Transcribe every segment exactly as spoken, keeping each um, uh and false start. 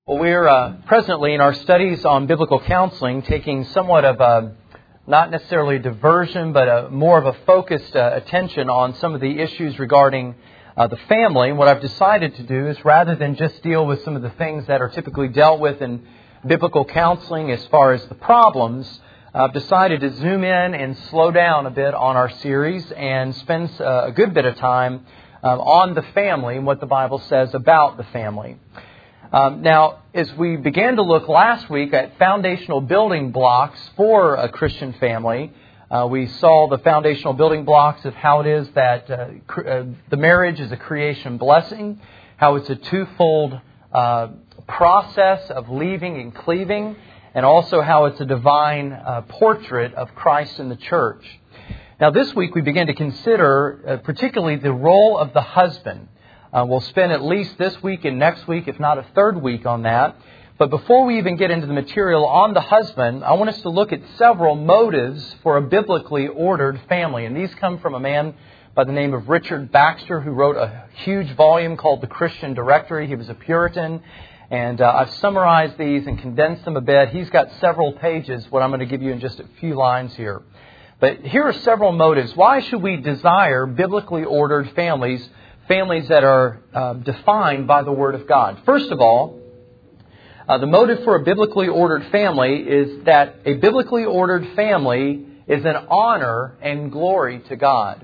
Well, we're uh, presently in our studies on biblical counseling taking somewhat of a, not necessarily a diversion, but a, more of a focused uh, attention on some of the issues regarding uh, the family. And what I've decided to do is rather than just deal with some of the things that are typically dealt with in biblical counseling as far as the problems, I've decided to zoom in and slow down a bit on our series and spend uh, a good bit of time um, on the family and what the Bible says about the family. Um, now, as we began to look last week at foundational building blocks for a Christian family, uh, we saw the foundational building blocks of how it is that uh, cr- uh, the marriage is a creation blessing, how it's a twofold uh, process of leaving and cleaving, and also how it's a divine uh, portrait of Christ in the church. Now, this week we begin to consider uh, particularly the role of the husband. Uh, we'll spend at least this week and next week, if not a third week, on that. But before we even get into the material on the husband, I want us to look at several motives for a biblically ordered family. And these come from a man by the name of Richard Baxter, who wrote a huge volume called The Christian Directory. He was a Puritan. And uh, I've summarized these and condensed them a bit. He's got several pages, what I'm going to give you in just a few lines here. But here are several motives. Why should we desire biblically ordered families? Families that are uh, defined by the Word of God. First of all, uh, the motive for a biblically ordered family is that a biblically ordered family is an honor and glory to God.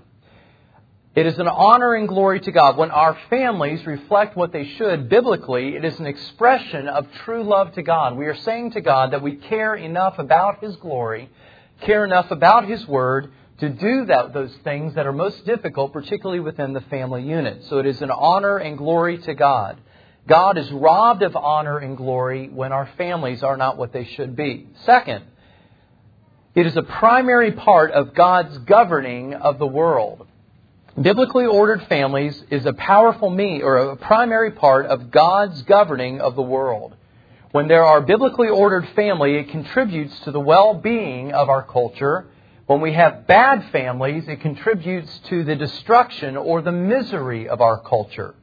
It is an honor and glory to God. When our families reflect what they should biblically, it is an expression of true love to God. We are saying to God that we care enough about His glory, care enough about His Word, to do that those things that are most difficult, particularly within the family unit. So it is an honor and glory to God. God is robbed of honor and glory when our families are not what they should be. Second, it is a primary part of God's governing of the world. Biblically ordered families is a powerful me or a primary part of God's governing of the world. When there are biblically ordered family, it contributes to the well-being of our culture. When we have bad families, it contributes to the destruction or the misery of our culture.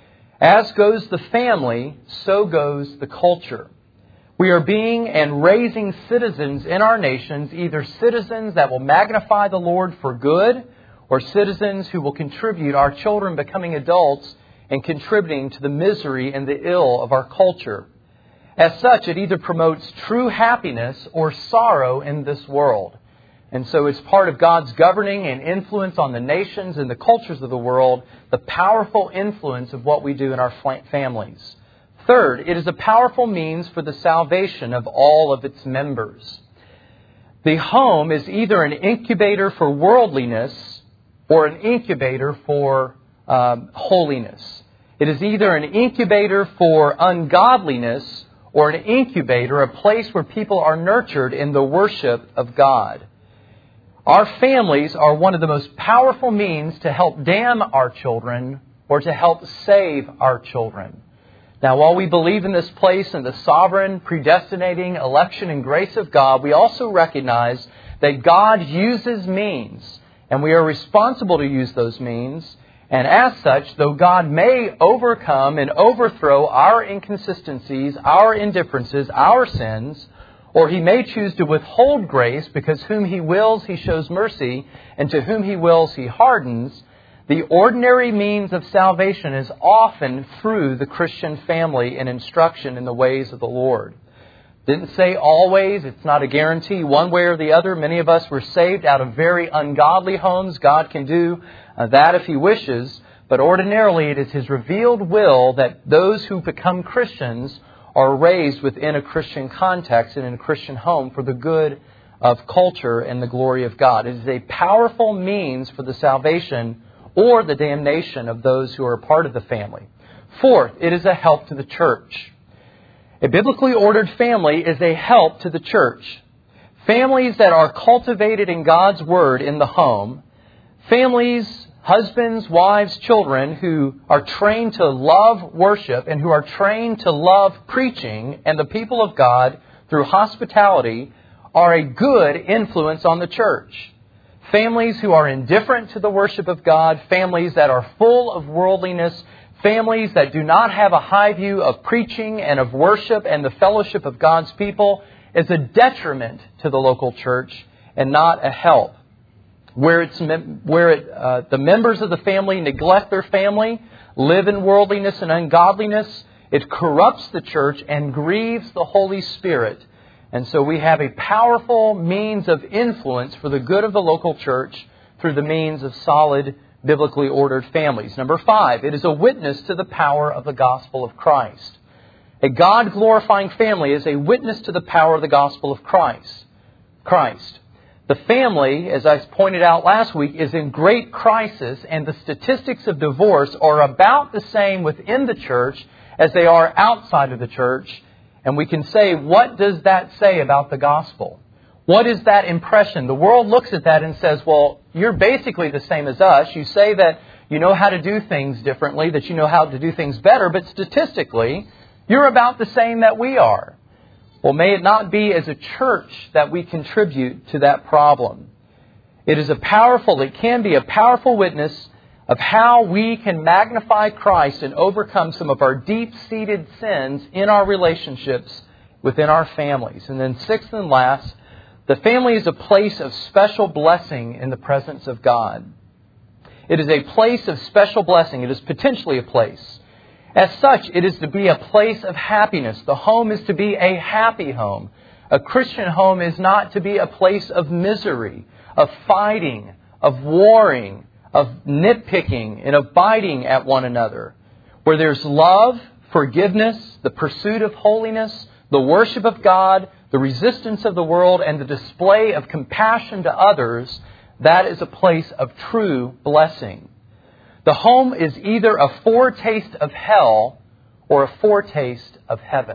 As goes the family, so goes the culture. We are being and raising citizens in our nations, either citizens that will magnify the Lord for good, or citizens who will contribute our children becoming adults and contributing to the misery and the ill of our culture. As such, it either promotes true happiness or sorrow in this world. And so it's part of God's governing and influence on the nations and the cultures of the world, the powerful influence of what we do in our families. Third, it is a powerful means for the salvation of all of its members. The home is either an incubator for worldliness or an incubator for um, holiness. It is either an incubator for ungodliness or an incubator, a place where people are nurtured in the worship of God. Our families are one of the most powerful means to help damn our children or to help save our children. Now, while we believe in this place and the sovereign, predestinating election and grace of God, we also recognize that God uses means, and we are responsible to use those means. And as such, though God may overcome and overthrow our inconsistencies, our indifferences, our sins, or He may choose to withhold grace because whom He wills He shows mercy, and to whom He wills He hardens, the ordinary means of salvation is often through the Christian family and instruction in the ways of the Lord. Didn't say always. It's not a guarantee one way or the other. Many of us were saved out of very ungodly homes. God can do uh, that if He wishes. But ordinarily it is His revealed will that those who become Christians are raised within a Christian context and in a Christian home for the good of culture and the glory of God. It is a powerful means for the salvation or the damnation of those who are a part of the family. Fourth, it is a help to the church. A biblically ordered family is a help to the church. Families that are cultivated in God's Word in the home, families, husbands, wives, children who are trained to love worship and who are trained to love preaching and the people of God through hospitality are a good influence on the church. Families who are indifferent to the worship of God, families that are full of worldliness, families that do not have a high view of preaching and of worship and the fellowship of God's people is a detriment to the local church and not a help. Where it's where it, uh, the members of the family neglect their family, live in worldliness and ungodliness, it corrupts the church and grieves the Holy Spirit. And so we have a powerful means of influence for the good of the local church through the means of solid, biblically ordered families. Number five, it is a witness to the power of the gospel of Christ. A God-glorifying family is a witness to the power of the gospel of Christ. Christ. The family, as I pointed out last week, is in great crisis, and the statistics of divorce are about the same within the church as they are outside of the church. And we can say, what does that say about the gospel? What is that impression? The world looks at that and says, well, you're basically the same as us. You say that you know how to do things differently, that you know how to do things better, but statistically, you're about the same that we are. Well, may it not be as a church that we contribute to that problem. It is a powerful, it can be a powerful witness of how we can magnify Christ and overcome some of our deep-seated sins in our relationships within our families. And then sixth and last, the family is a place of special blessing in the presence of God. It is a place of special blessing. It is potentially a place. As such, it is to be a place of happiness. The home is to be a happy home. A Christian home is not to be a place of misery, of fighting, of warring, of nitpicking, and of biting at one another. Where there's love, forgiveness, the pursuit of holiness, the worship of God, the resistance of the world, and the display of compassion to others, that is a place of true blessing. The home is either a foretaste of hell or a foretaste of heaven.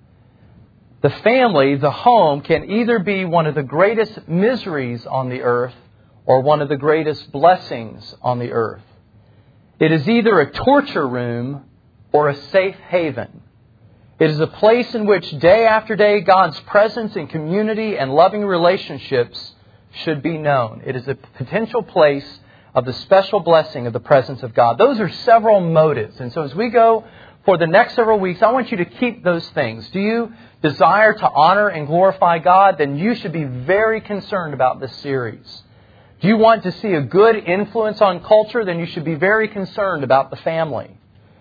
The family, the home, can either be one of the greatest miseries on the earth or one of the greatest blessings on the earth. It is either a torture room or a safe haven. It is a place in which day after day God's presence in community and loving relationships should be known. It is a potential place of the special blessing of the presence of God. Those are several motives. And so as we go for the next several weeks, I want you to keep those things. Do you desire to honor and glorify God? Then you should be very concerned about this series. Do you want to see a good influence on culture? Then you should be very concerned about the family.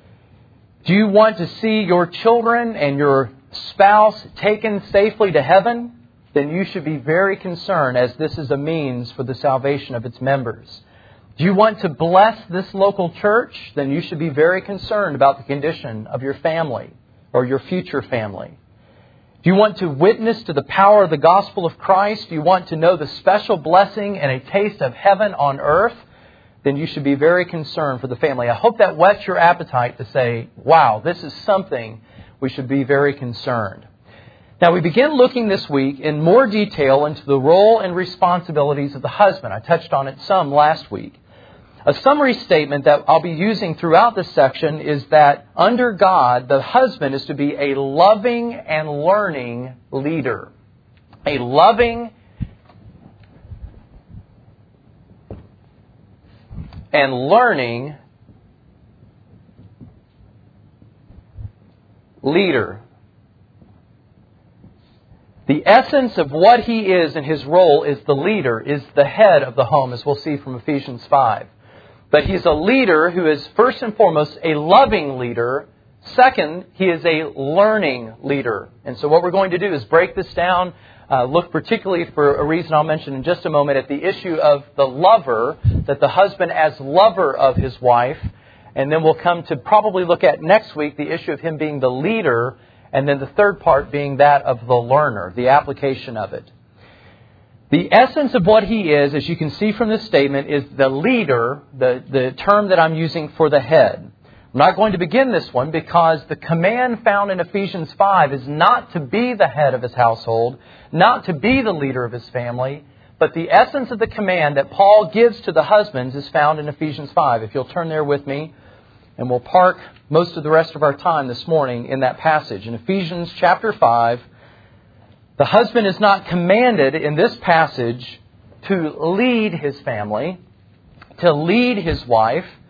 Do you want to see your children and your spouse taken safely to heaven? Then you should be very concerned, as this is a means for the salvation of its members. Do you want to bless this local church? Then you should be very concerned about the condition of your family or your future family. Do you want to witness to the power of the gospel of Christ? Do you want to know the special blessing and a taste of heaven on earth? Then you should be very concerned for the family. I hope that whets your appetite to say, wow, this is something we should be very concerned. Now, we begin looking this week in more detail into the role and responsibilities of the husband. I touched on it some last week. A summary statement that I'll be using throughout this section is that under God, the husband is to be a loving and learning leader. A loving and learning leader. The essence of what he is and his role is the leader, is the head of the home, as we'll see from Ephesians five. But he's a leader who is first and foremost a loving leader. Second, he is a learning leader. And so what we're going to do is break this down, uh, look particularly for a reason I'll mention in just a moment at the issue of the lover, that the husband as lover of his wife. And then we'll come to probably look at next week the issue of him being the leader, and then the third part being that of the learner, the application of it. The essence of what he is, as you can see from this statement, is the leader, the, the term that I'm using for the head. I'm not going to begin this one because the command found in Ephesians five is not to be the head of his household, not to be the leader of his family, but the essence of the command that Paul gives to the husbands is found in Ephesians five. If you'll turn there with me, and we'll park most of the rest of our time this morning in that passage. In Ephesians chapter five, the husband is not commanded in this passage to lead his family, to lead his wife,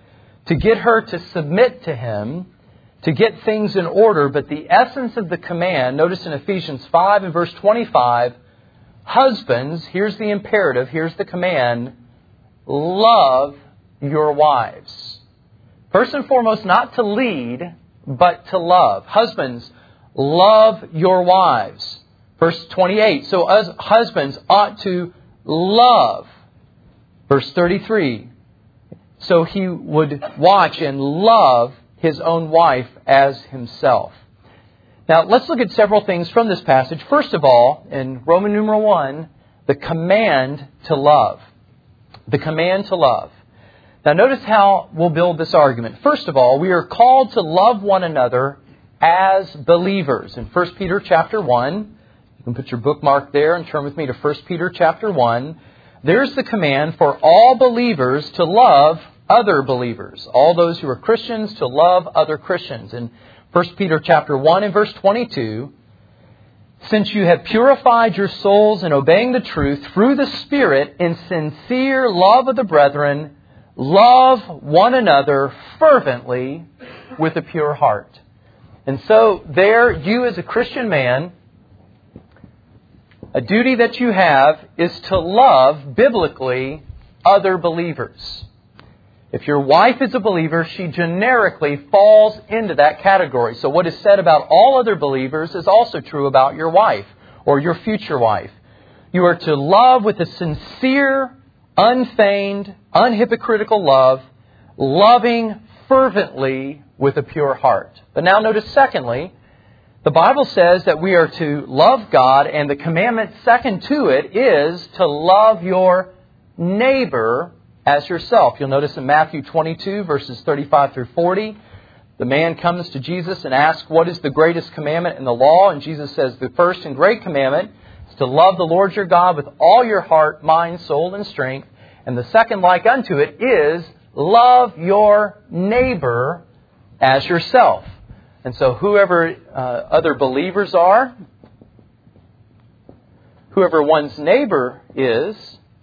to get her to submit to him, to get things in order. But the essence of the command, notice in Ephesians five and verse twenty-five, husbands, here's the imperative, here's the command, love your wives. First and foremost, not to lead, but to love. Husbands, love your wives. Verse twenty-eight, so us husbands ought to love. Verse thirty-three, so he would watch and love his own wife as himself. Now, let's look at several things from this passage. First of all, in Roman numeral one, the command to love. The command to love. Now, notice how we'll build this argument. First of all, we are called to love one another as believers. In First Peter chapter one, you can put your bookmark there and turn with me to First Peter chapter one. There's the command for all believers to love other believers. All those who are Christians to love other Christians. In First Peter chapter one and verse twenty-two, since you have purified your souls in obeying the truth through the Spirit in sincere love of the brethren, love one another fervently with a pure heart. And so there, you as a Christian man, a duty that you have is to love, biblically, other believers. If your wife is a believer, she generically falls into that category. So what is said about all other believers is also true about your wife or your future wife. You are to love with a sincere, unfeigned, unhypocritical love, loving fervently with a pure heart. But now notice secondly, the Bible says that we are to love God, and the commandment second to it is to love your neighbor as yourself. You'll notice in Matthew twenty-two, verses thirty-five through forty, the man comes to Jesus and asks, what is the greatest commandment in the law? And Jesus says, the first and great commandment is to love the Lord your God with all your heart, mind, soul, and strength. And the second like unto it is love your neighbor as yourself. And so whoever uh, other believers are, whoever one's neighbor is,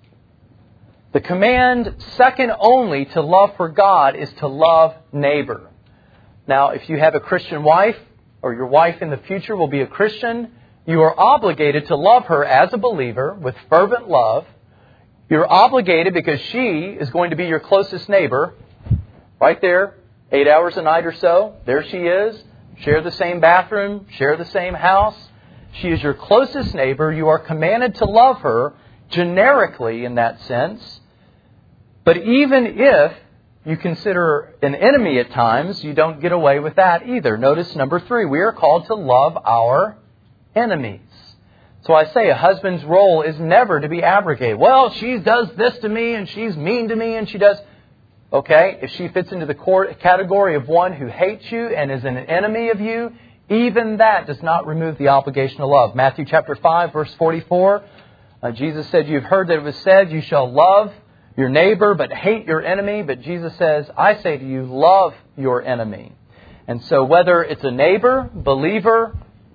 the command second only to love for God is to love neighbor. Now, if you have a Christian wife, or your wife in the future will be a Christian, you are obligated to love her as a believer with fervent love. You're obligated because she is going to be your closest neighbor. Right there, eight hours a night or so. There she is. Share the same bathroom. Share the same house. She is your closest neighbor. You are commanded to love her generically in that sense. But even if you consider an enemy at times, you don't get away with that either. Notice number three, we are called to love our enemies. So I say a husband's role is never to be abrogated. Well, she does this to me and she's mean to me and she does... Okay, if she fits into the category of one who hates you and is an enemy of you, even that does not remove the obligation of love. Matthew chapter five, verse forty-four, uh, Jesus said, you've heard that it was said, you shall love your neighbor but hate your enemy. But Jesus says, I say to you, love your enemy. And so whether it's a neighbor, believer,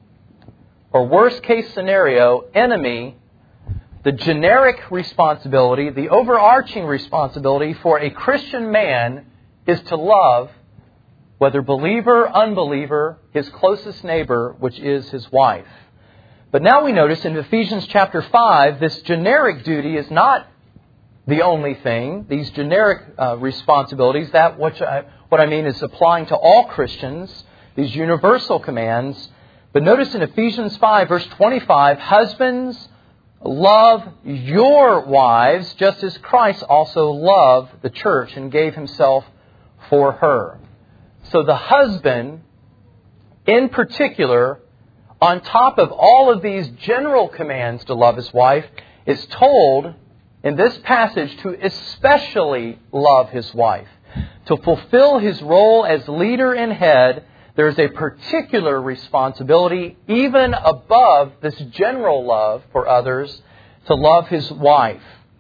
or worst case scenario, enemy, the generic responsibility, the overarching responsibility for a Christian man is to love, whether believer, unbeliever, his closest neighbor, which is his wife. But now we notice in Ephesians chapter five, this generic duty is not the only thing. These generic uh, responsibilities, that which I, what I mean is applying to all Christians, these universal commands. But notice in Ephesians five, verse twenty-five, husbands, love your wives, just as Christ also loved the church and gave himself for her. So the husband, in particular, on top of all of these general commands to love his wife, is told in this passage to especially love his wife. To fulfill his role as leader and head, there is a particular responsibility, even above this general love for others, to love his wife.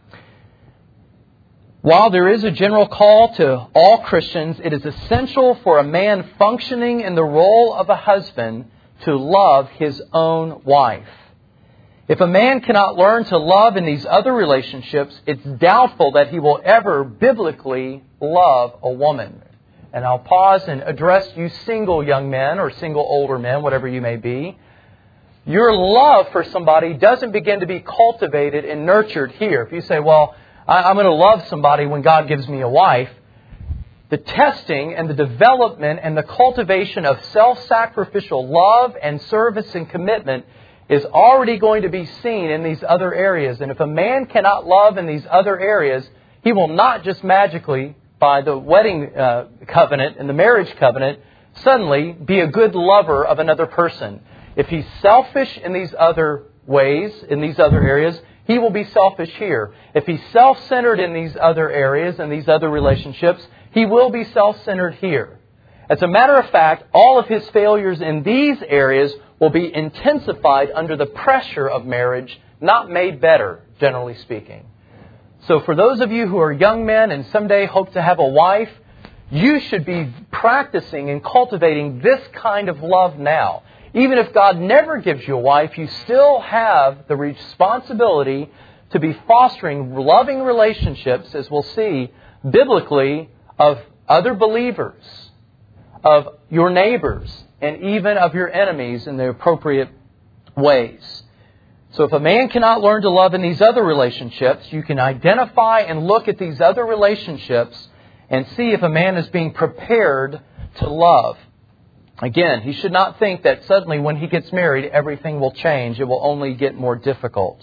While there is a general call to all Christians, it is essential for a man functioning in the role of a husband to love his own wife. If a man cannot learn to love in these other relationships, it's doubtful that he will ever biblically love a woman. and I'll pause and address you single young men or single older men, whatever you may be. Your love for somebody doesn't begin to be cultivated and nurtured here. If you say, well, I'm going to love somebody when God gives me a wife, the testing and the development and the cultivation of self-sacrificial love and service and commitment is already going to be seen in these other areas. And if a man cannot love in these other areas, he will not just magically, by the wedding uh, covenant and the marriage covenant, suddenly be a good lover of another person. If he's selfish in these other ways, in these other areas, he will be selfish here. If he's self-centered in these other areas and these other relationships, he will be self-centered here. As a matter of fact, all of his failures in these areas will be intensified under the pressure of marriage, not made better, generally speaking. So for those of you who are young men and someday hope to have a wife, you should be practicing and cultivating this kind of love now. Even if God never gives you a wife, you still have the responsibility to be fostering loving relationships, as we'll see, biblically, of other believers, of your neighbors, and even of your enemies in the appropriate ways. So if a man cannot learn to love in these other relationships, you can identify and look at these other relationships and see if a man is being prepared to love. Again, he should not think that suddenly when he gets married, everything will change. It will only get more difficult.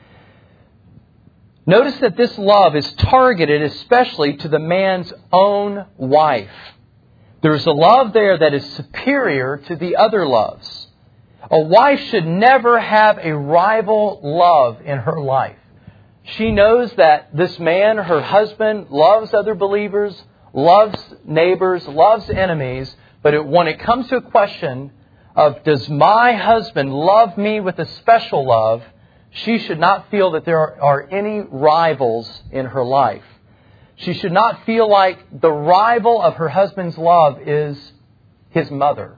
Notice that this love is targeted especially to the man's own wife. There's a love there that is superior to the other loves. A wife should never have a rival love in her life. She knows that this man, her husband, loves other believers, loves neighbors, loves enemies. But it, when it comes to a question of, does my husband love me with a special love, she should not feel that there are, are any rivals in her life. She should not feel like the rival of her husband's love is his mother.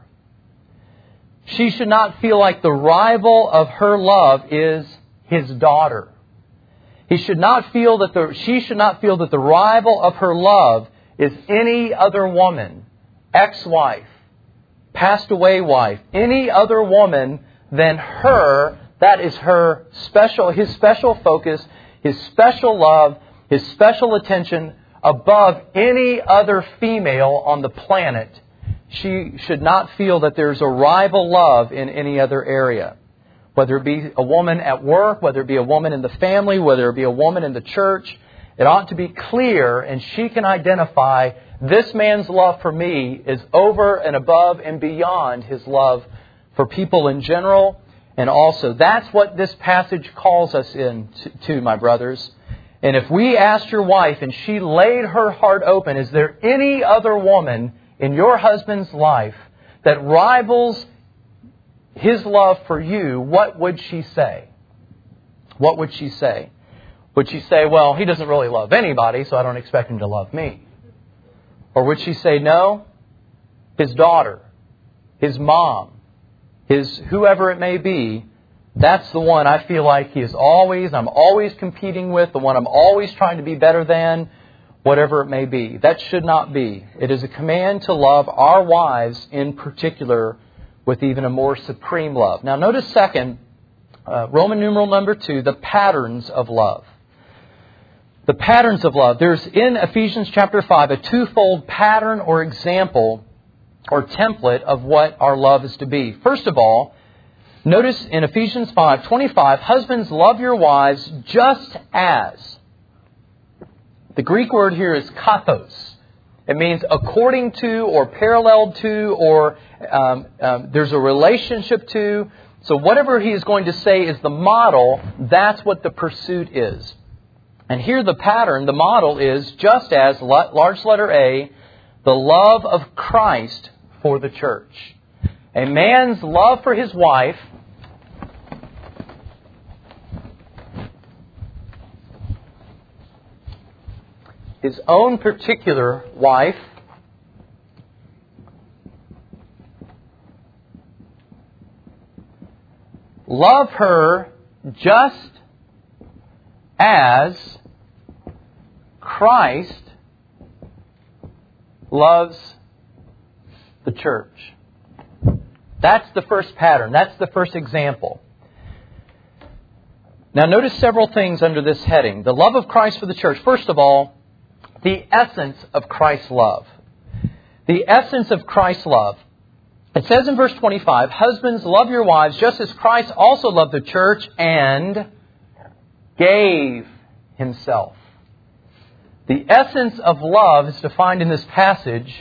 She should not feel like the rival of her love is his daughter. He should not feel that the, she should not feel that the rival of her love is any other woman, ex-wife, passed away wife, any other woman than her. That is her special, his special focus, his special love, his special attention above any other female on the planet. She should not feel that there's a rival love in any other area. Whether it be a woman at work, whether it be a woman in the family, whether it be a woman in the church, it ought to be clear, and she can identify this man's love for me is over and above and beyond his love for people in general. And also, that's what this passage calls us in to, to, my brothers. And if we asked your wife and she laid her heart open, is there any other woman in your husband's life that rivals his love for you, what would she say? What would she say? Would she say, well, he doesn't really love anybody, so I don't expect him to love me? Or would she say, no, his daughter, his mom, his whoever it may be, that's the one I feel like he is always, I'm always competing with, the one I'm always trying to be better than, whatever it may be. That should not be. It is a command to love our wives in particular with even a more supreme love. Now notice second, uh, Roman numeral number two, the patterns of love. The patterns of love. There's in Ephesians chapter five a twofold pattern or example or template of what our love is to be. First of all, notice in Ephesians five twenty-five, husbands, love your wives just as. The Greek word here is kathos. It means according to or parallel to or um, um, there's a relationship to. So whatever he is going to say is the model, that's what the pursuit is. And here the pattern, the model is just as, large letter A, the love of Christ for the church. A man's love for his wife his own particular wife love her just as Christ loves the church. That's the first pattern. That's the first example. Now notice several things under this heading. The love of Christ for the church. First of all, the essence of Christ's love. The essence of Christ's love. It says in verse twenty-five, husbands, love your wives just as Christ also loved the church and gave Himself. The essence of love is defined in this passage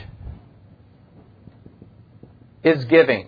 is giving.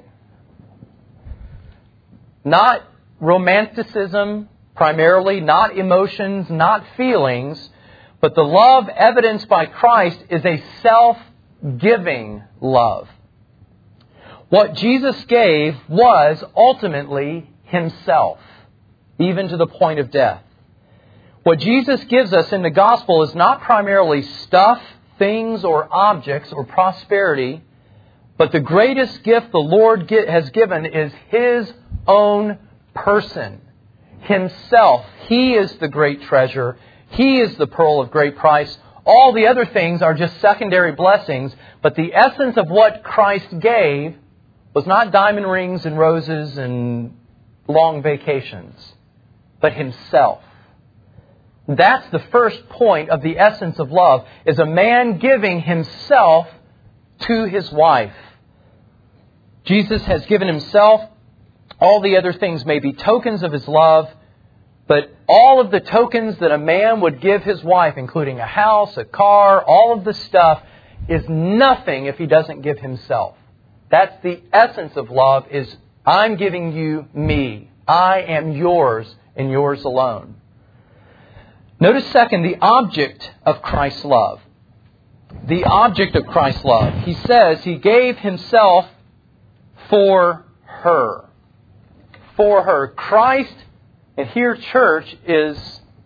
Not romanticism primarily, not emotions, not feelings, but the love evidenced by Christ is a self-giving love. What Jesus gave was ultimately Himself, even to the point of death. What Jesus gives us in the gospel is not primarily stuff, things, or objects, or prosperity, but the greatest gift the Lord has given is His own person, Himself. He is the great treasure. He is the pearl of great price. All the other things are just secondary blessings, but the essence of what Christ gave was not diamond rings and roses and long vacations, but Himself. That's the first point of the essence of love, is a man giving himself to his wife. Jesus has given Himself. All the other things may be tokens of His love, but all of the tokens that a man would give his wife, including a house, a car, all of the stuff, is nothing if he doesn't give himself. That's the essence of love, is I'm giving you me. I am yours and yours alone. Notice second, the object of Christ's love. The object of Christ's love. He says He gave Himself for her. For her. Christ, and here church is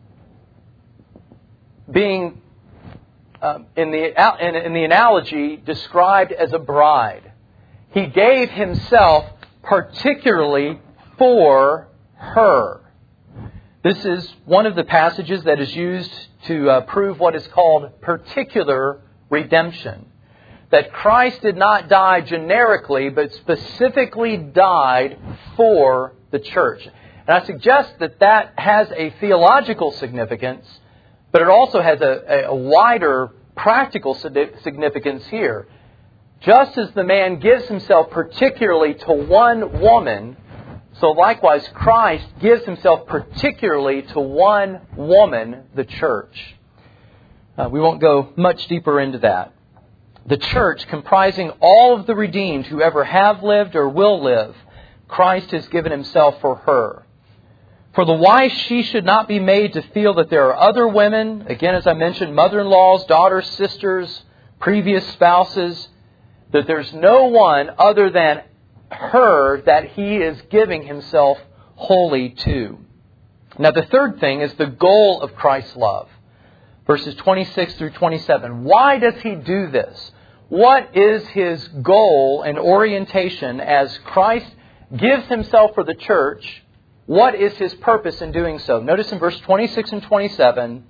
being, uh, in the in, in the analogy, described as a bride. He gave Himself particularly for her. This is one of the passages that is used to uh, prove what is called particular redemption. That Christ did not die generically, but specifically died for the church. And I suggest that that has a theological significance, but it also has a, a wider practical significance here. Just as the man gives himself particularly to one woman, so likewise Christ gives Himself particularly to one woman, the church. Uh, we won't go much deeper into that. The church, comprising all of the redeemed who ever have lived or will live, Christ has given Himself for her. For the wife, she should not be made to feel that there are other women, again as I mentioned, mother-in-laws, daughters, sisters, previous spouses, that there's no one other than her that He is giving Himself wholly to. Now the third thing is the goal of Christ's love. Verses twenty-six through twenty-seven. Why does He do this? What is His goal and orientation as Christ gives Himself for the church? What is His purpose in doing so? Notice in verse twenty-six and twenty-seven,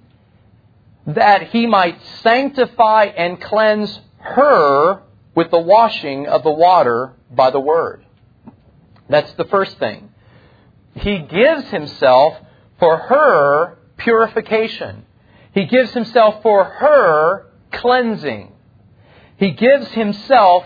that He might sanctify and cleanse her with the washing of the water by the Word. That's the first thing. He gives Himself for her purification. He gives Himself for her cleansing. He gives Himself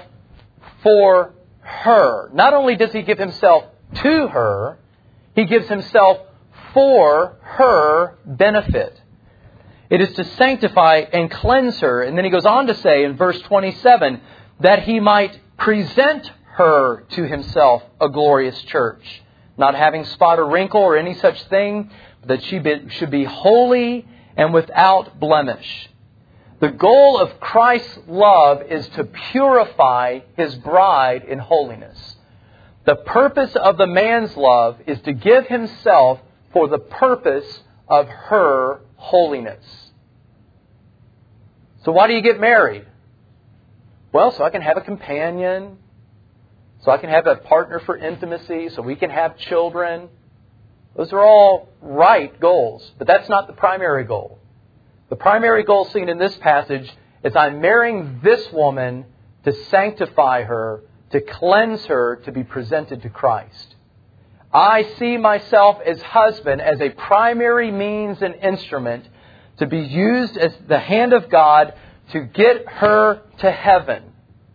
for her. Not only does He give Himself to her, He gives Himself for her benefit. It is to sanctify and cleanse her. And then He goes on to say in verse twenty-seven, that He might present her to Himself a glorious church, not having spot or wrinkle or any such thing, but that she be, should be holy and without blemish. The goal of Christ's love is to purify His bride in holiness. The purpose of the man's love is to give himself for the purpose of her holiness. So why do you get married? Well, so I can have a companion, so I can have a partner for intimacy, so we can have children. Those are all right goals, but that's not the primary goal. The primary goal seen in this passage is I'm marrying this woman to sanctify her, to cleanse her, to be presented to Christ. I see myself as husband as a primary means and instrument to be used as the hand of God to get her to heaven,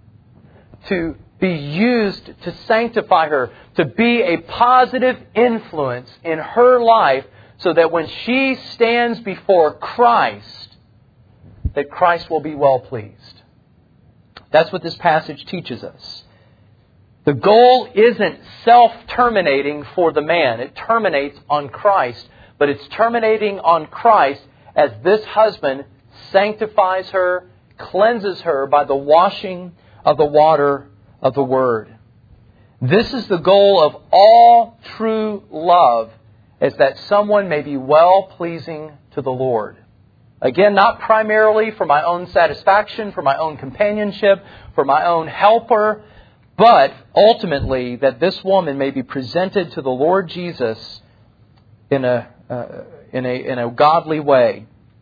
to be used to sanctify her, to be a positive influence in her life so that when she stands before Christ, that Christ will be well pleased. That's what this passage teaches us. The goal isn't self-terminating for the man. It terminates on Christ, but it's terminating on Christ as this husband sanctifies her, cleanses her by the washing of the water of the Word. This is the goal of all true love, is that someone may be well-pleasing to the Lord. Again, not primarily for my own satisfaction, for my own companionship, for my own helper, but ultimately that this woman may be presented to the Lord Jesus in a uh, in a in a godly way.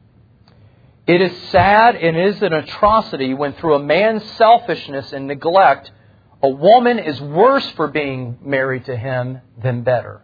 It is sad and it is an atrocity when through a man's selfishness and neglect, a woman is worse for being married to him than better.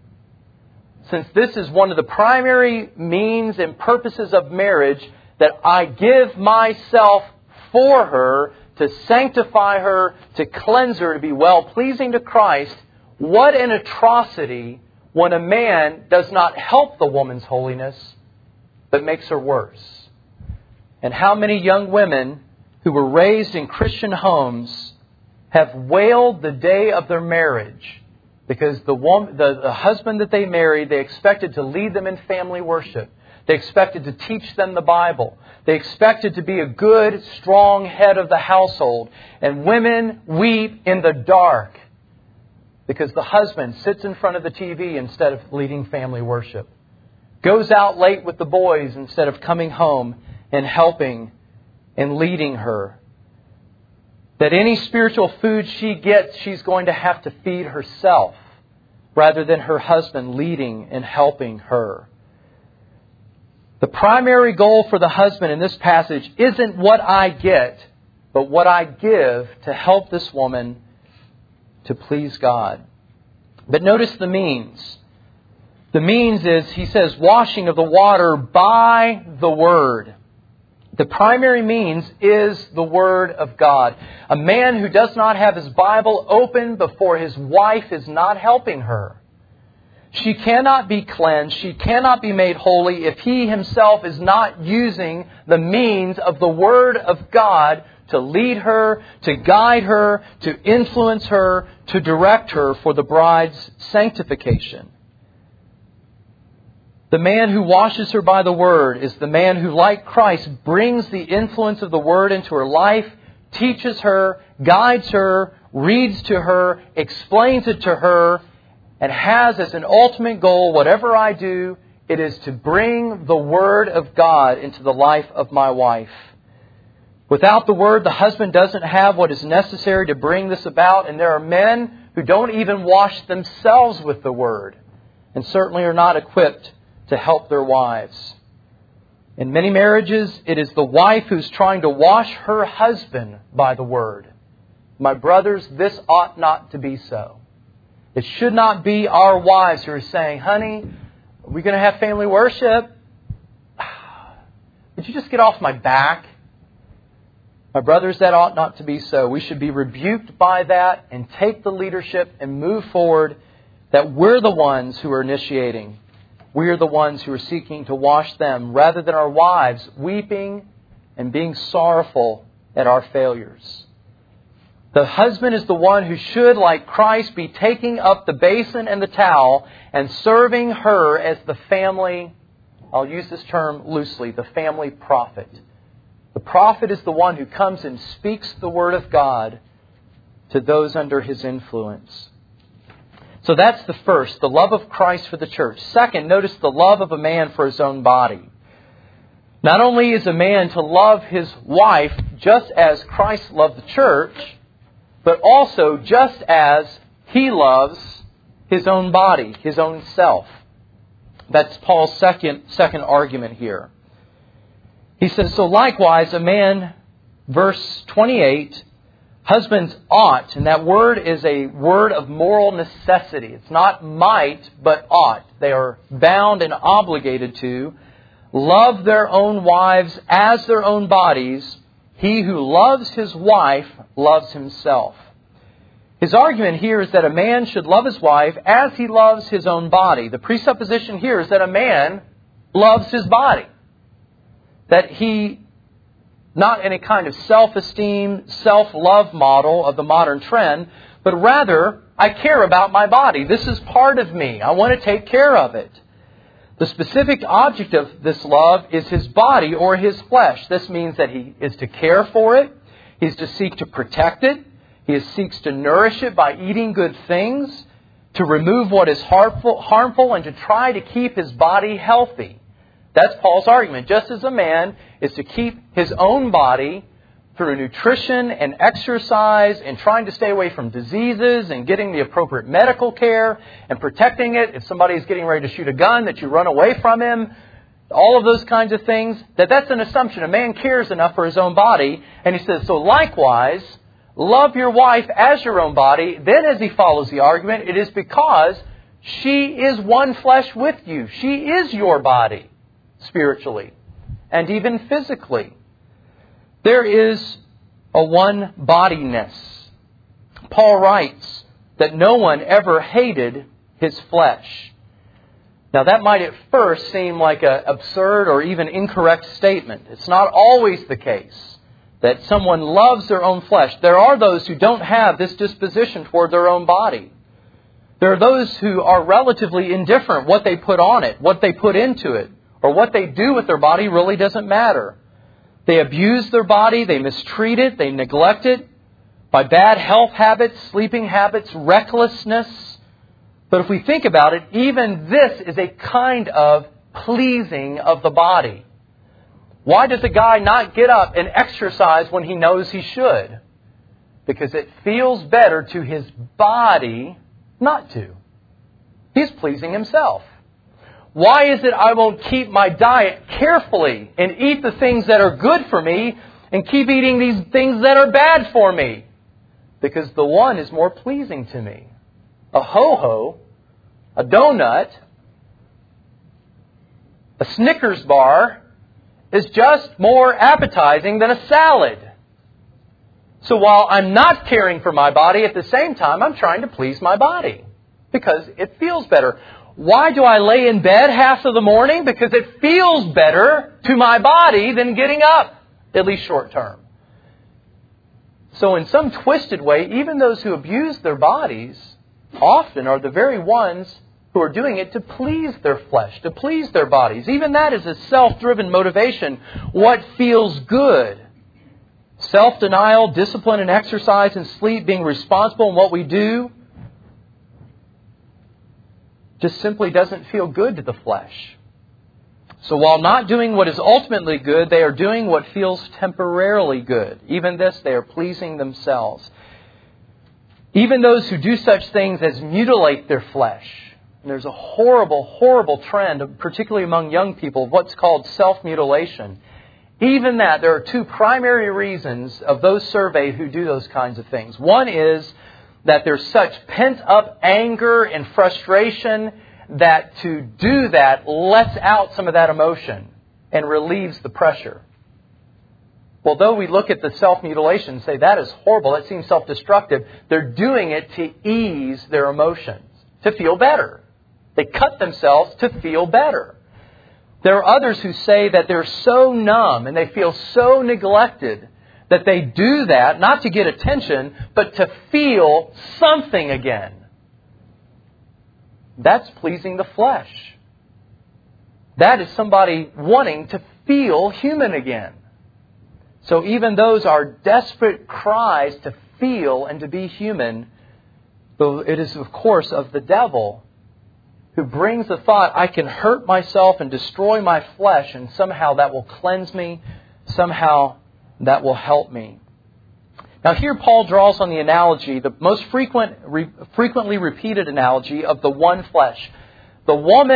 Since this is one of the primary means and purposes of marriage, that I give myself for her, to sanctify her, to cleanse her, to be well-pleasing to Christ, what an atrocity when a man does not help the woman's holiness, but makes her worse. And how many young women who were raised in Christian homes have wailed the day of their marriage because the woman, the, the husband that they married, they expected to lead them in family worship. They expected to teach them the Bible. They expected to be a good, strong head of the household. And women weep in the dark because the husband sits in front of the T V instead of leading family worship. Goes out late with the boys instead of coming home and helping and leading her. That any spiritual food she gets, she's going to have to feed herself rather than her husband leading and helping her. The primary goal for the husband in this passage isn't what I get, but what I give to help this woman to please God. But notice the means. The means is, he says, washing of the water by the Word. The primary means is the Word of God. A man who does not have his Bible open before his wife is not helping her. She cannot be cleansed, she cannot be made holy if he himself is not using the means of the Word of God to lead her, to guide her, to influence her, to direct her for the bride's sanctification. The man who washes her by the Word is the man who, like Christ, brings the influence of the Word into her life, teaches her, guides her, reads to her, explains it to her, and has as an ultimate goal, whatever I do, it is to bring the Word of God into the life of my wife. Without the Word, the husband doesn't have what is necessary to bring this about, and there are men who don't even wash themselves with the Word, and certainly are not equipped to help their wives. In many marriages, it is the wife who's trying to wash her husband by the Word. My brothers, this ought not to be so. It should not be our wives who are saying, honey, are we going to have family worship? Would you just get off my back? My brothers, that ought not to be so. We should be rebuked by that and take the leadership and move forward, that we're the ones who are initiating. We are the ones who are seeking to wash them rather than our wives weeping and being sorrowful at our failures. The husband is the one who should, like Christ, be taking up the basin and the towel and serving her as the family, I'll use this term loosely, the family prophet. The prophet is the one who comes and speaks the Word of God to those under his influence. So that's the first, the love of Christ for the church. Second, notice the love of a man for his own body. Not only is a man to love his wife just as Christ loved the church, but also just as he loves his own body, his own self. That's Paul's second, second argument here. He says, so likewise a man, verse twenty-eight, Husbands ought, and that word is a word of moral necessity. It's not might, but ought. They are bound and obligated to love their own wives as their own bodies. He who loves his wife loves himself. His argument here is that a man should love his wife as he loves his own body. The presupposition here is that a man loves his body. That he, not in a kind of self-esteem, self-love model of the modern trend, but rather, I care about my body. This is part of me. I want to take care of it. The specific object of this love is his body or his flesh. This means that he is to care for it. He's to seek to protect it. He seeks to nourish it by eating good things, to remove what is harmful, harmful, and to try to keep his body healthy. That's Paul's argument. Just as a man is to keep his own body through nutrition and exercise and trying to stay away from diseases and getting the appropriate medical care and protecting it. If somebody is getting ready to shoot a gun, that you run away from him. All of those kinds of things. That that's an assumption. A man cares enough for his own body. And he says, so likewise, love your wife as your own body. Then as he follows the argument, it is because she is one flesh with you. She is your body. Spiritually, and even physically. There is a one-bodiness. Paul writes that no one ever hated his flesh. Now that might at first seem like an absurd or even incorrect statement. It's not always the case that someone loves their own flesh. There are those who don't have this disposition toward their own body. There are those who are relatively indifferent what they put on it, what they put into it. Or what they do with their body really doesn't matter. They abuse their body, they mistreat it, they neglect it by bad health habits, sleeping habits, recklessness. But if we think about it, even this is a kind of pleasing of the body. Why does a guy not get up and exercise when he knows he should? Because it feels better to his body not to. He's pleasing himself. Why is it I won't keep my diet carefully and eat the things that are good for me and keep eating these things that are bad for me? Because the one is more pleasing to me. A ho-ho, a donut, a Snickers bar is just more appetizing than a salad. So while I'm not caring for my body, at the same time I'm trying to please my body because it feels better. Why do I lay in bed half of the morning? Because it feels better to my body than getting up, at least short term. So in some twisted way, even those who abuse their bodies often are the very ones who are doing it to please their flesh, to please their bodies. Even that is a self-driven motivation. What feels good? Self-denial, discipline and exercise and sleep, being responsible in what we do, just simply doesn't feel good to the flesh. So while not doing what is ultimately good, they are doing what feels temporarily good. Even this, they are pleasing themselves. Even those who do such things as mutilate their flesh. And there's a horrible, horrible trend, particularly among young people, of what's called self-mutilation. Even that, there are two primary reasons of those surveyed who do those kinds of things. One is that there's such pent-up anger and frustration that to do that lets out some of that emotion and relieves the pressure. Well, though we look at the self-mutilation and say that is horrible, that seems self-destructive, they're doing it to ease their emotions, to feel better. They cut themselves to feel better. There are others who say that they're so numb and they feel so neglected that they do that, not to get attention, but to feel something again. That's pleasing the flesh. That is somebody wanting to feel human again. So even those are desperate cries to feel and to be human, though it is, of course, of the devil who brings the thought, I can hurt myself and destroy my flesh, and somehow that will cleanse me, somehow that will help me. Now here Paul draws on the analogy, the most frequent, re, frequently repeated analogy of the one flesh. The woman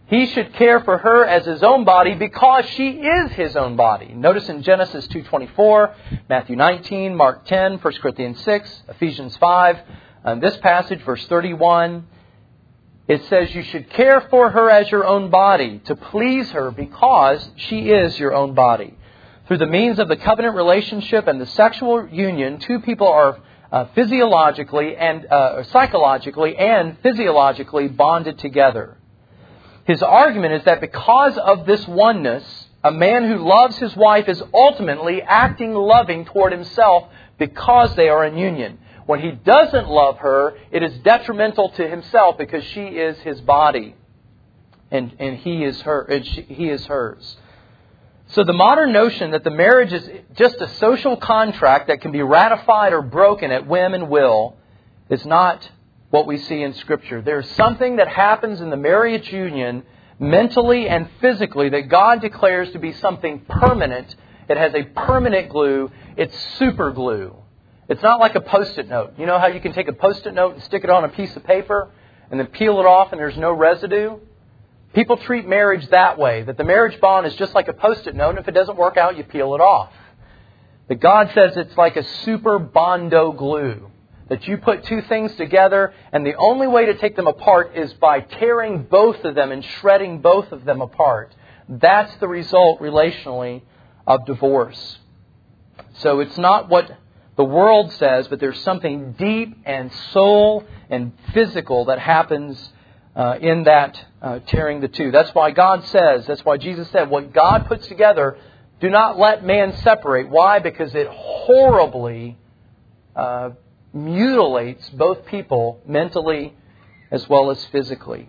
He should care for her as his own body because she is his own body. Notice in Genesis two twenty-four, Matthew nineteen, Mark ten, First Corinthians six, Ephesians five. In this passage, verse thirty-one, it says you should care for her as your own body, to please her because she is your own body. Through the means of the covenant relationship and the sexual union, two people are uh, physiologically and uh, psychologically and physiologically bonded together. His argument is that because of this oneness, a man who loves his wife is ultimately acting loving toward himself because they are in union. When he doesn't love her, it is detrimental to himself because she is his body and, and he is her, and she, he is hers. So the modern notion that the marriage is just a social contract that can be ratified or broken at whim and will is not what we see in Scripture. There's something that happens in the marriage union mentally and physically that God declares to be something permanent. It has a permanent glue. It's super glue. It's not like a Post-it note. You know how you can take a Post-it note and stick it on a piece of paper and then peel it off and there's no residue? People treat marriage that way, that the marriage bond is just like a Post-it note, and if it doesn't work out, you peel it off. But God says it's like a super bondo glue, that you put two things together, and the only way to take them apart is by tearing both of them and shredding both of them apart. That's the result, relationally, of divorce. So it's not what the world says, but there's something deep and soul and physical that happens Uh, in that uh, tearing the two. That's why God says, that's why Jesus said, what God puts together, do not let man separate. Why? Because it horribly uh, mutilates both people mentally as well as physically.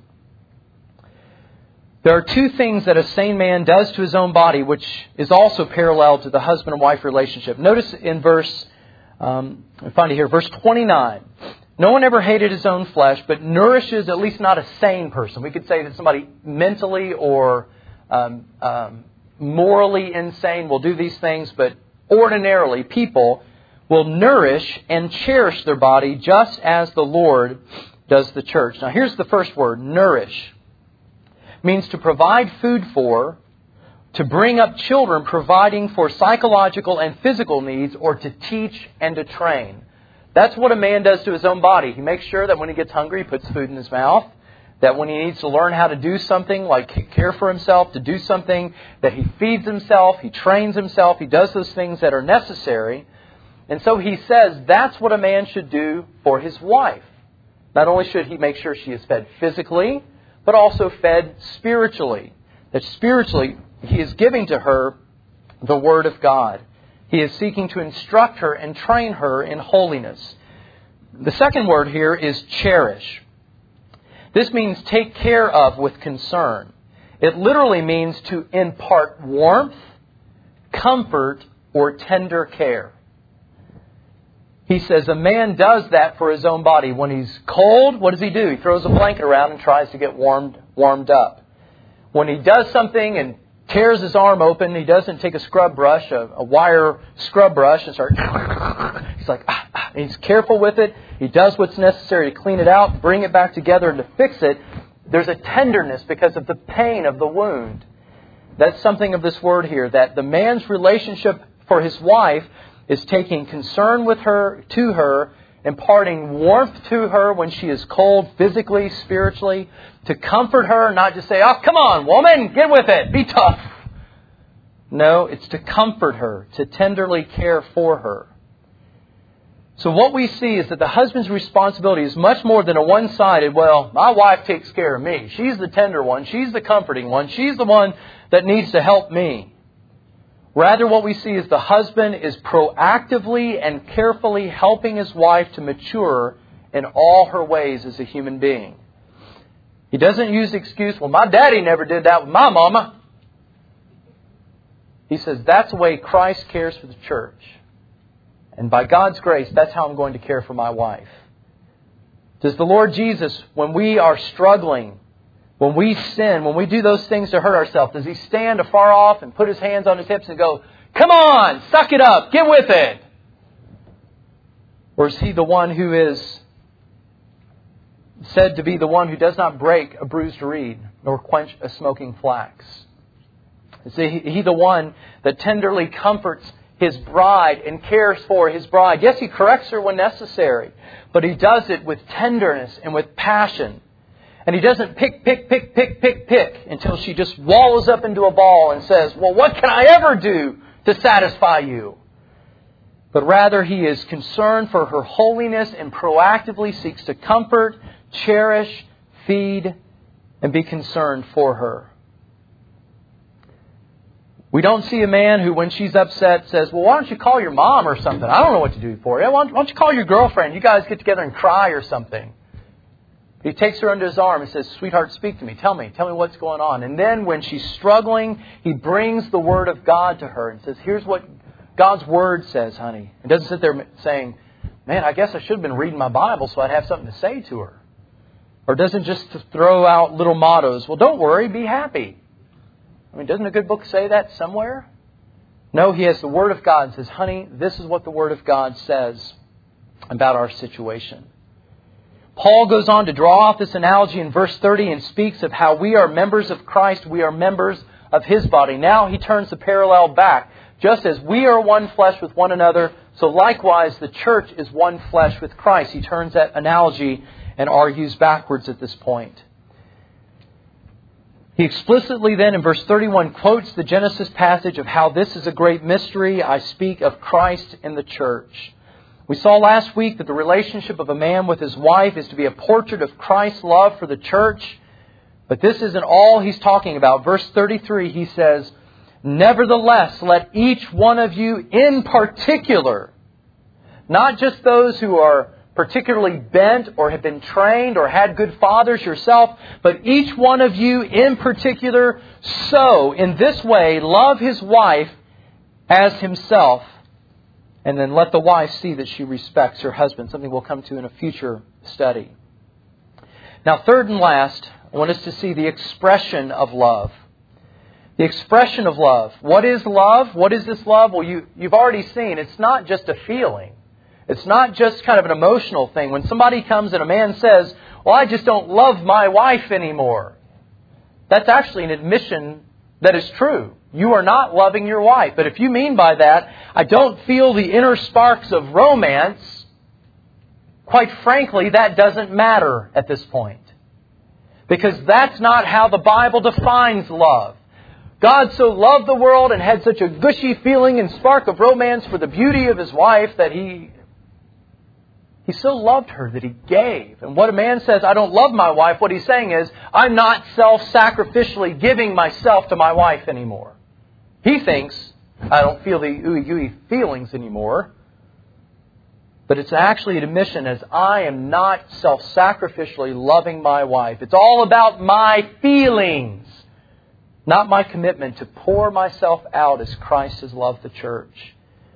There are two things that a sane man does to his own body, which is also parallel to the husband and wife relationship. Notice in verse, um, I find it here, verse twenty-nine. No one ever hated his own flesh, but nourishes at least not a sane person. We could say that somebody mentally or um, um, morally insane will do these things, but ordinarily people will nourish and cherish their body just as the Lord does the church. Now here's the first word, nourish. It means to provide food for, to bring up children, providing for psychological and physical needs, or to teach and to train. That's what a man does to his own body. He makes sure that when he gets hungry, he puts food in his mouth. That when he needs to learn how to do something, like care for himself, to do something, that he feeds himself, he trains himself, he does those things that are necessary. And so he says that's what a man should do for his wife. Not only should he make sure she is fed physically, but also fed spiritually. That spiritually he is giving to her the Word of God. He is seeking to instruct her and train her in holiness. The second word here is cherish. This means take care of with concern. It literally means to impart warmth, comfort, or tender care. He says a man does that for his own body. When he's cold, what does he do? He throws a blanket around and tries to get warmed, warmed up. When he does something and tears his arm open, he doesn't take a scrub brush, a, a wire scrub brush, and start... He's like, ah, ah, and he's careful with it. He does what's necessary to clean it out, bring it back together, and to fix it. There's a tenderness because of the pain of the wound. That's something of this word here, that the man's relationship for his wife is taking concern with her, to her, imparting warmth to her when she is cold, physically, spiritually, to comfort her, not just say, oh, come on, woman, get with it, be tough. No, it's to comfort her, to tenderly care for her. So what we see is that the husband's responsibility is much more than a one-sided, well, my wife takes care of me. She's the tender one. She's the comforting one. She's the one that needs to help me. Rather, what we see is the husband is proactively and carefully helping his wife to mature in all her ways as a human being. He doesn't use the excuse, well, my daddy never did that with my mama. He says, that's the way Christ cares for the church. And by God's grace, that's how I'm going to care for my wife. Does the Lord Jesus, when we are struggling, when we sin, when we do those things to hurt ourselves, does He stand afar off and put His hands on His hips and go, come on, suck it up, get with it? Or is He the one who is said to be the one who does not break a bruised reed, nor quench a smoking flax. Is He the one that tenderly comforts His bride and cares for His bride? Yes, He corrects her when necessary, but He does it with tenderness and with passion. And He doesn't pick, pick, pick, pick, pick, pick until she just wallows up into a ball and says, well, what can I ever do to satisfy you? But rather He is concerned for her holiness and proactively seeks to comfort, cherish, feed, and be concerned for her. We don't see a man who, when she's upset, says, well, why don't you call your mom or something? I don't know what to do for you. Why don't, why don't you call your girlfriend? You guys get together and cry or something. He takes her under his arm and says, sweetheart, speak to me. Tell me. Tell me what's going on. And then when she's struggling, he brings the Word of God to her and says, here's what God's Word says, honey. He doesn't sit there saying, man, I guess I should have been reading my Bible so I'd have something to say to her. Or doesn't just throw out little mottos. Well, don't worry, be happy. I mean, doesn't a good book say that somewhere? No, he has the Word of God and says, honey, this is what the Word of God says about our situation. Paul goes on to draw off this analogy in verse thirty and speaks of how we are members of Christ, we are members of His body. Now he turns the parallel back. Just as we are one flesh with one another, so likewise the church is one flesh with Christ. He turns that analogy and argues backwards at this point. He explicitly then in verse thirty-one quotes the Genesis passage of how this is a great mystery. I speak of Christ and the church. We saw last week that the relationship of a man with his wife is to be a portrait of Christ's love for the church. But this isn't all he's talking about. Verse thirty-three, he says, nevertheless, let each one of you in particular, not just those who are particularly bent or have been trained or had good fathers yourself, but each one of you in particular, so in this way love his wife as himself. And then let the wife see that she respects her husband, something we'll come to in a future study. Now, third and last, I want us to see the expression of love. The expression of love. What is love? What is this love? Well, you, you've already seen it's not just a feeling. It's not just kind of an emotional thing. When somebody comes and a man says, well, I just don't love my wife anymore. That's actually an admission that is true. You are not loving your wife. But if you mean by that, I don't feel the inner sparks of romance, quite frankly, that doesn't matter at this point. Because that's not how the Bible defines love. God so loved the world and had such a gushy feeling and spark of romance for the beauty of His wife that He He so loved her that He gave. And what a man says, I don't love my wife, what he's saying is, I'm not self-sacrificially giving myself to my wife anymore. He thinks, I don't feel the ooey-gooey feelings anymore. But it's actually an admission as I am not self-sacrificially loving my wife. It's all about my feelings, not my commitment to pour myself out as Christ has loved the church.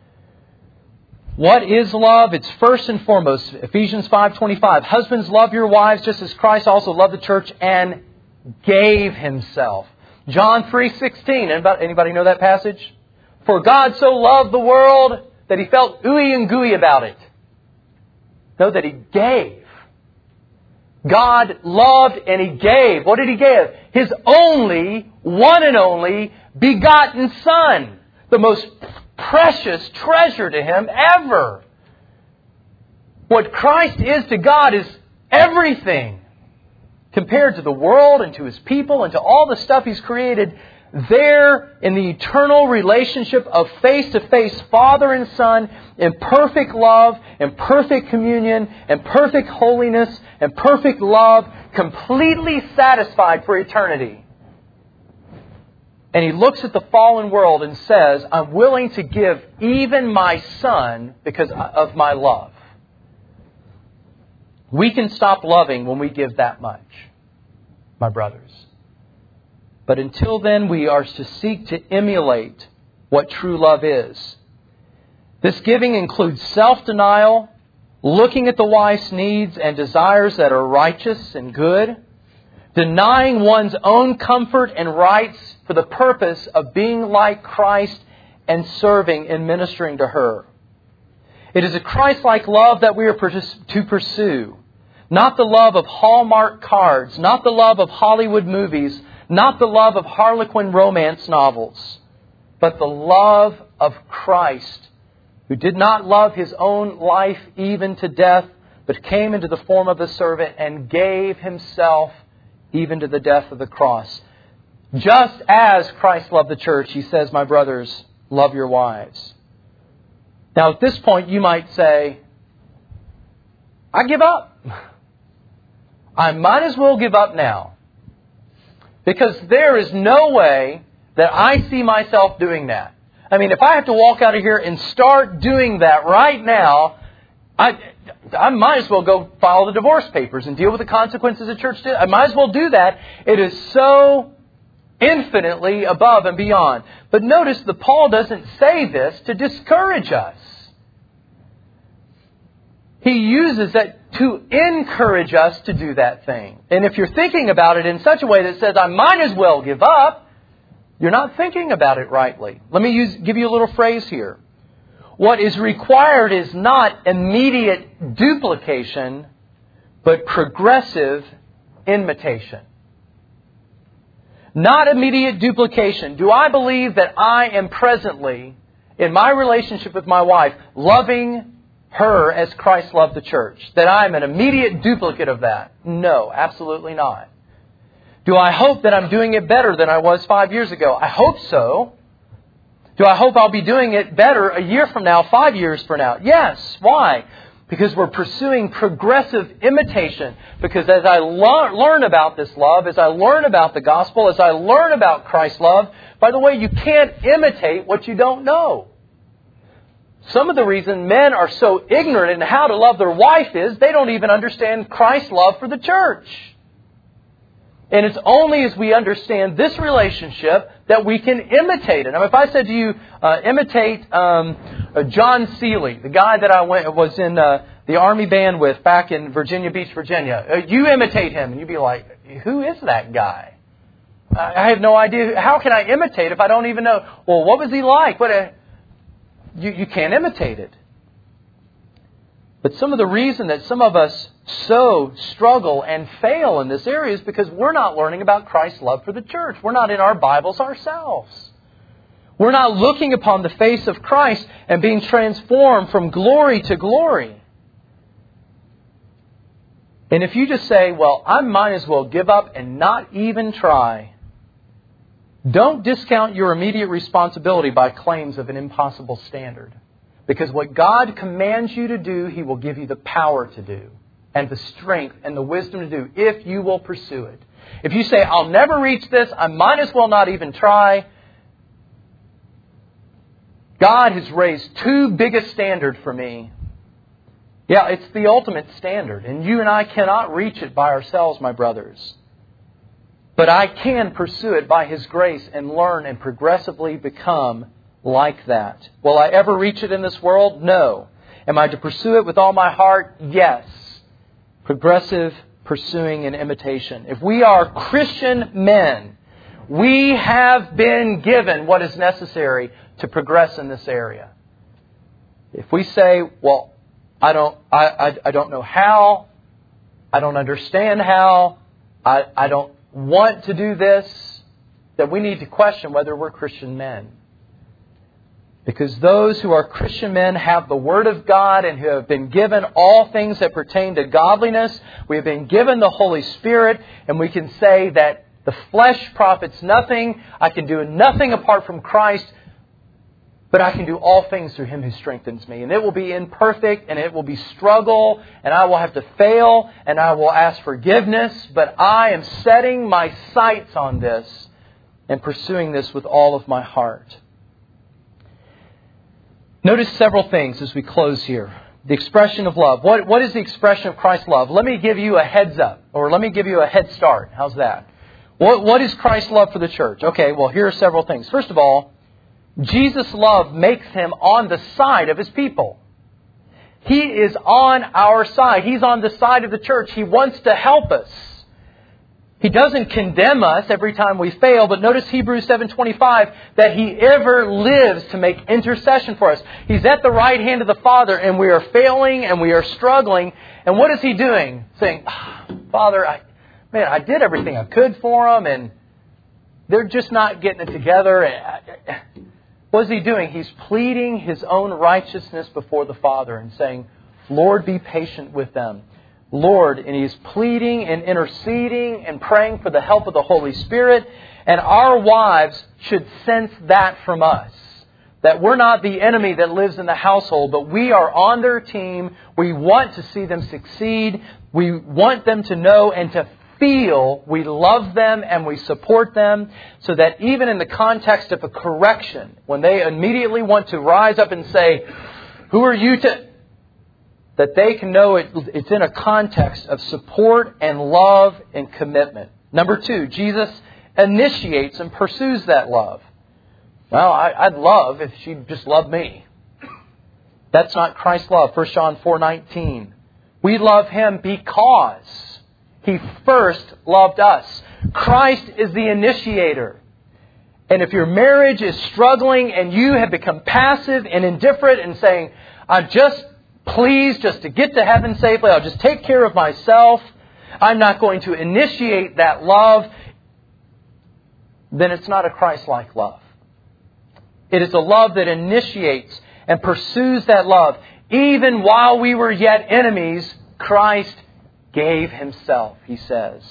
What is love? It's first and foremost, Ephesians five twenty-five. Husbands, love your wives just as Christ also loved the church and gave Himself. John three sixteen. Anybody, anybody know that passage? For God so loved the world that He felt ooey and gooey about it. No, that He gave. God loved and He gave. What did He give? His only, one and only, begotten Son. The most precious treasure to Him ever. What Christ is to God is everything. Compared to the world and to His people and to all the stuff He's created, there in the eternal relationship of face-to-face Father and Son in perfect love and perfect communion and perfect holiness and perfect love, completely satisfied for eternity. And He looks at the fallen world and says, I'm willing to give even my Son because of my love. We can stop loving when we give that much, my brothers. But until then, we are to seek to emulate what true love is. This giving includes self-denial, looking at the wife's needs and desires that are righteous and good, denying one's own comfort and rights for the purpose of being like Christ and serving and ministering to her. It is a Christ-like love that we are to pursue. Not the love of Hallmark cards, not the love of Hollywood movies, not the love of Harlequin romance novels, but the love of Christ, who did not love His own life even to death, but came into the form of a servant and gave Himself even to the death of the cross. Just as Christ loved the church, He says, my brothers, love your wives. Now at this point you might say, I give up. I might as well give up now. Because there is no way that I see myself doing that. I mean, if I have to walk out of here and start doing that right now, I, I might as well go file the divorce papers and deal with the consequences of church. I might as well do that. It is so infinitely above and beyond. But notice that Paul doesn't say this to discourage us. He uses it to encourage us to do that thing. And if you're thinking about it in such a way that says, I might as well give up, you're not thinking about it rightly. Let me use, give you a little phrase here. What is required is not immediate duplication, but progressive imitation. Not immediate duplication. Do I believe that I am presently, in my relationship with my wife, loving her as Christ loved the church? That I'm an immediate duplicate of that? No, absolutely not. Do I hope that I'm doing it better than I was five years ago? I hope so. Do I hope I'll be doing it better a year from now, five years from now? Yes. Why? Because we're pursuing progressive imitation. Because as I lo- learn about this love, as I learn about the gospel, as I learn about Christ's love, by the way, you can't imitate what you don't know. Some of the reason men are so ignorant in how to love their wife is they don't even understand Christ's love for the church. And it's only as we understand this relationship that we can imitate it. Now, if I said to you, uh, imitate um, uh, John Seeley, the guy that I went was in uh, the Army band with back in Virginia Beach, Virginia. Uh, you imitate him. And you'd be like, who is that guy? I, I have no idea. How can I imitate if I don't even know? Well, what was he like? What a, you, you can't imitate it. But some of the reason that some of us so struggle and fail in this area is because we're not learning about Christ's love for the church. We're not in our Bibles ourselves. We're not looking upon the face of Christ and being transformed from glory to glory. And if you just say, well, I might as well give up and not even try, don't discount your immediate responsibility by claims of an impossible standard. Because what God commands you to do, He will give you the power to do, and the strength and the wisdom to do, if you will pursue it. If you say, I'll never reach this, I might as well not even try, God has raised too big a standard for me. Yeah, it's the ultimate standard, and you and I cannot reach it by ourselves, my brothers. But I can pursue it by His grace and learn and progressively become like that. Will I ever reach it in this world? No. Am I to pursue it with all my heart? Yes. Progressive pursuing and imitation. If we are Christian men, we have been given what is necessary to progress in this area. If we say, well, I don't, I, I, I don't know how, I don't understand how, I, I don't want to do this, then we need to question whether we're Christian men. Because those who are Christian men have the Word of God and who have been given all things that pertain to godliness. We have been given the Holy Spirit, and we can say that the flesh profits nothing. I can do nothing apart from Christ, but I can do all things through Him who strengthens me. And it will be imperfect, and it will be struggle, and I will have to fail, and I will ask forgiveness. But I am setting my sights on this and pursuing this with all of my heart. Notice several things as we close here. The expression of love. What, what is the expression of Christ's love? Let me give you a heads up, or let me give you a head start. How's that? What, what is Christ's love for the church? Okay, well, here are several things. First of all, Jesus' love makes Him on the side of His people. He is on our side. He's on the side of the church. He wants to help us. He doesn't condemn us every time we fail, but notice Hebrews seven twenty-five, that He ever lives to make intercession for us. He's at the right hand of the Father, and we are failing and we are struggling. And what is He doing? Saying, oh, Father, I, man, I did everything I could for them, and they're just not getting it together. What is He doing? He's pleading His own righteousness before the Father and saying, Lord, be patient with them. Lord, and He's pleading and interceding and praying for the help of the Holy Spirit. And our wives should sense that from us. That we're not the enemy that lives in the household, but we are on their team. We want to see them succeed. We want them to know and to feel we love them and we support them, so that even in the context of a correction, when they immediately want to rise up and say, who are you to... that they can know it, it's in a context of support and love and commitment. Number two, Jesus initiates and pursues that love. Well, I, I'd love if she'd just love me. That's not Christ's love. First John four nineteen. We love Him because He first loved us. Christ is the initiator. And if your marriage is struggling and you have become passive and indifferent and saying, I'm just pleased just to get to heaven safely, I'll just take care of myself, I'm not going to initiate that love, then it's not a Christ-like love. It is a love that initiates and pursues that love. Even while we were yet enemies, Christ gave Himself, He says.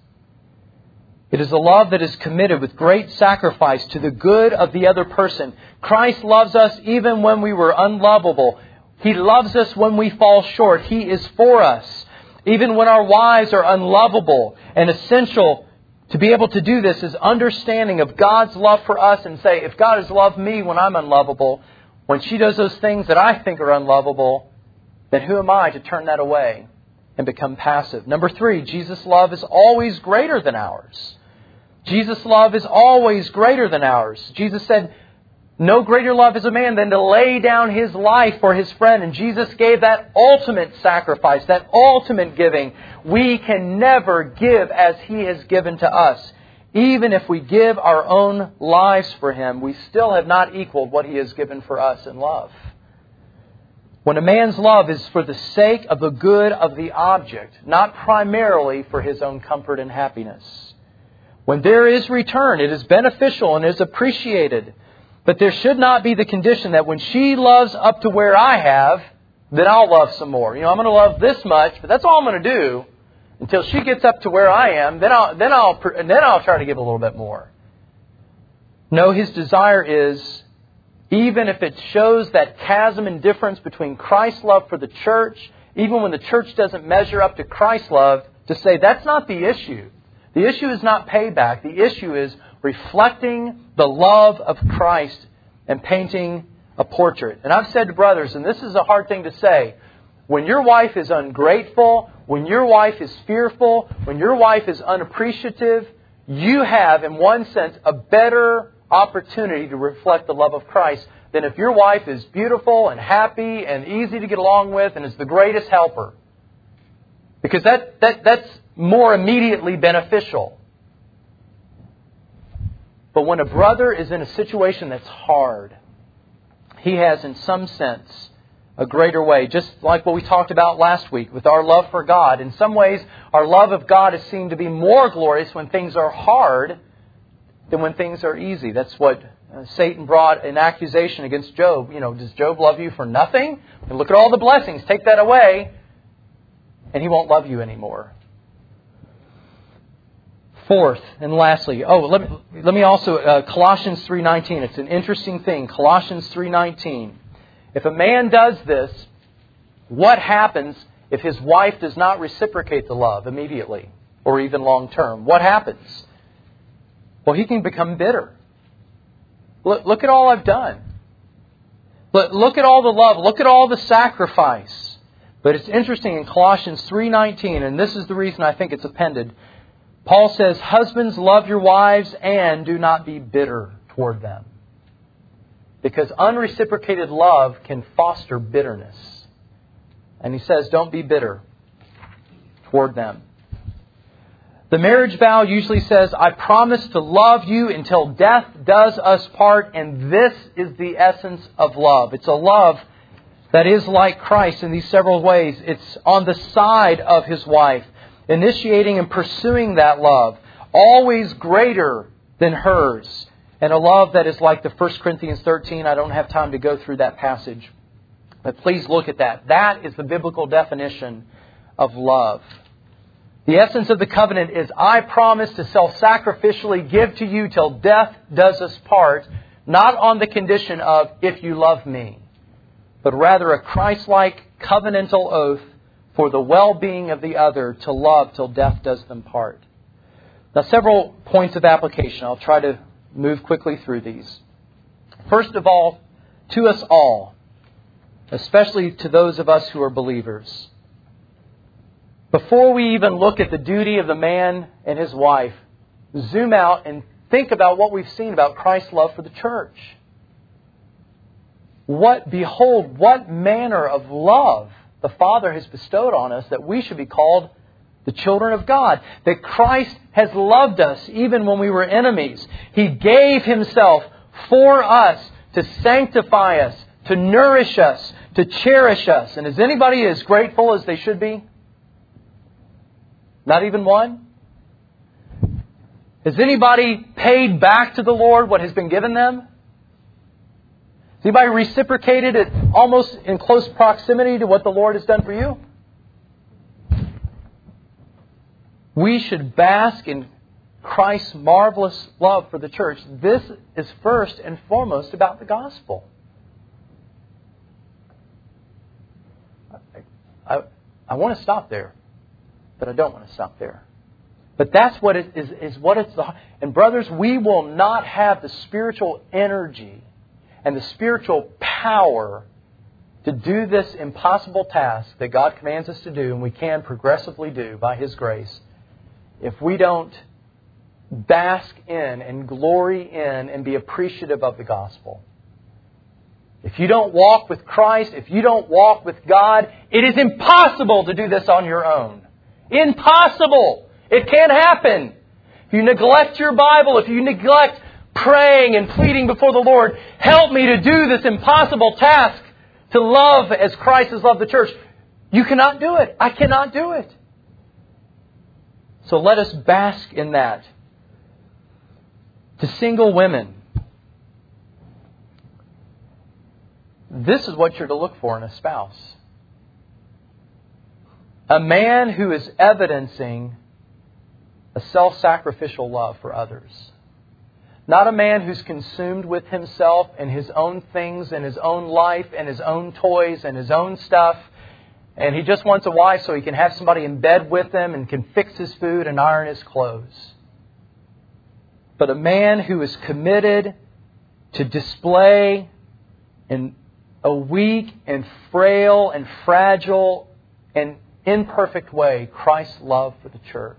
It is a love that is committed with great sacrifice to the good of the other person. Christ loves us even when we were unlovable. He loves us when we fall short. He is for us. Even when our wives are unlovable, and essential to be able to do this is understanding of God's love for us, and say, if God has loved me when I'm unlovable, when she does those things that I think are unlovable, then who am I to turn that away and become passive? Number three, Jesus' love is always greater than ours. Jesus' love is always greater than ours. Jesus said, no greater love is a man than to lay down his life for his friend. And Jesus gave that ultimate sacrifice, that ultimate giving. We can never give as He has given to us. Even if we give our own lives for Him, we still have not equaled what He has given for us in love. When a man's love is for the sake of the good of the object, not primarily for his own comfort and happiness. When there is return, it is beneficial and is appreciated. But there should not be the condition that when she loves up to where I have, then I'll love some more. You know, I'm going to love this much, but that's all I'm going to do until she gets up to where I am. Then I'll then I'll then I'll try to give a little bit more. No, His desire is, even if it shows that chasm and difference between Christ's love for the church, even when the church doesn't measure up to Christ's love, to say that's not the issue. The issue is not payback. The issue is reflecting the love of Christ and painting a portrait. And I've said to brothers, and this is a hard thing to say, when your wife is ungrateful, when your wife is fearful, when your wife is unappreciative, you have, in one sense, a better opportunity to reflect the love of Christ than if your wife is beautiful and happy and easy to get along with and is the greatest helper. Because that, that that's more immediately beneficial. But when a brother is in a situation that's hard, he has, in some sense, a greater way. Just like what we talked about last week with our love for God. In some ways, our love of God is seen to be more glorious when things are hard than when things are easy. That's what uh, Satan brought an accusation against Job. You know, does Job love you for nothing? And look at all the blessings. Take that away, and he won't love you anymore. Fourth and lastly, oh, let me, let me also, uh, Colossians three nineteen. It's an interesting thing. Colossians three nineteen. If a man does this, what happens if his wife does not reciprocate the love immediately or even long term? What happens? Well, he can become bitter. Look, look at all I've done. Look, look at all the love. Look at all the sacrifice. But it's interesting in Colossians three nineteen, and this is the reason I think it's appended. Paul says, husbands, love your wives and do not be bitter toward them. Because unreciprocated love can foster bitterness. And he says, don't be bitter toward them. The marriage vow usually says, I promise to love you until death does us part, and this is the essence of love. It's a love that is like Christ in these several ways. It's on the side of His wife, initiating and pursuing that love, always greater than hers, and a love that is like the First Corinthians thirteen. I don't have time to go through that passage, but please look at that. That is the biblical definition of love. The essence of the covenant is, I promise to self-sacrificially give to you till death does us part, not on the condition of, if you love me, but rather a Christ-like covenantal oath for the well-being of the other to love till death does them part. Now, several points of application. I'll try to move quickly through these. First of all, to us all, especially to those of us who are believers. Before we even look at the duty of the man and his wife, zoom out and think about what we've seen about Christ's love for the church. What, behold, what manner of love the Father has bestowed on us that we should be called the children of God. That Christ has loved us even when we were enemies. He gave Himself for us to sanctify us, to nourish us, to cherish us. And is anybody as grateful as they should be? Not even one? Has anybody paid back to the Lord what has been given them? Has anybody reciprocated it almost in close proximity to what the Lord has done for you? We should bask in Christ's marvelous love for the church. This is first and foremost about the gospel. I, I, I want to stop there, but I don't want to stop there. But that's what it is, is what it's the. And brothers, we will not have the spiritual energy and the spiritual power to do this impossible task that God commands us to do, and we can progressively do by His grace, if we don't bask in and glory in and be appreciative of the gospel. If you don't walk with Christ, if you don't walk with God, it is impossible to do this on your own. Impossible! It can't happen. If you neglect your Bible, if you neglect praying and pleading before the Lord, help me to do this impossible task to love as Christ has loved the church. You cannot do it. I cannot do it. So let us bask in that. To single women, this is what you're to look for in a spouse. A man who is evidencing a self-sacrificial love for others. Not a man who's consumed with himself and his own things and his own life and his own toys and his own stuff. And he just wants a wife so he can have somebody in bed with him and can fix his food and iron his clothes. But a man who is committed to display in a weak and frail and fragile and imperfect way Christ's love for the church.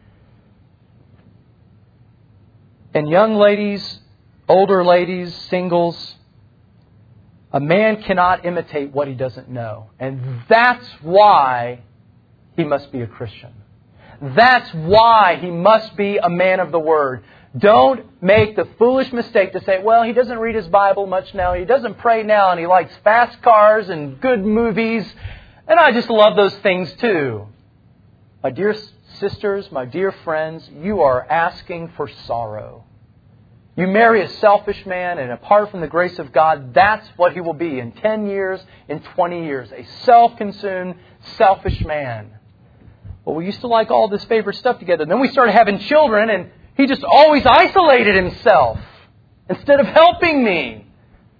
And young ladies, older ladies, singles, a man cannot imitate what he doesn't know. And that's why he must be a Christian. That's why he must be a man of the Word. Don't make the foolish mistake to say, well, he doesn't read his Bible much now. He doesn't pray now. And he likes fast cars and good movies. And I just love those things too. My dear sisters, my dear friends, you are asking for sorrow. You marry a selfish man, and apart from the grace of God, that's what he will be in ten years, in twenty years. A self-consumed, selfish man. Well, we used to like all this favorite stuff together. Then we started having children, and he just always isolated himself instead of helping me.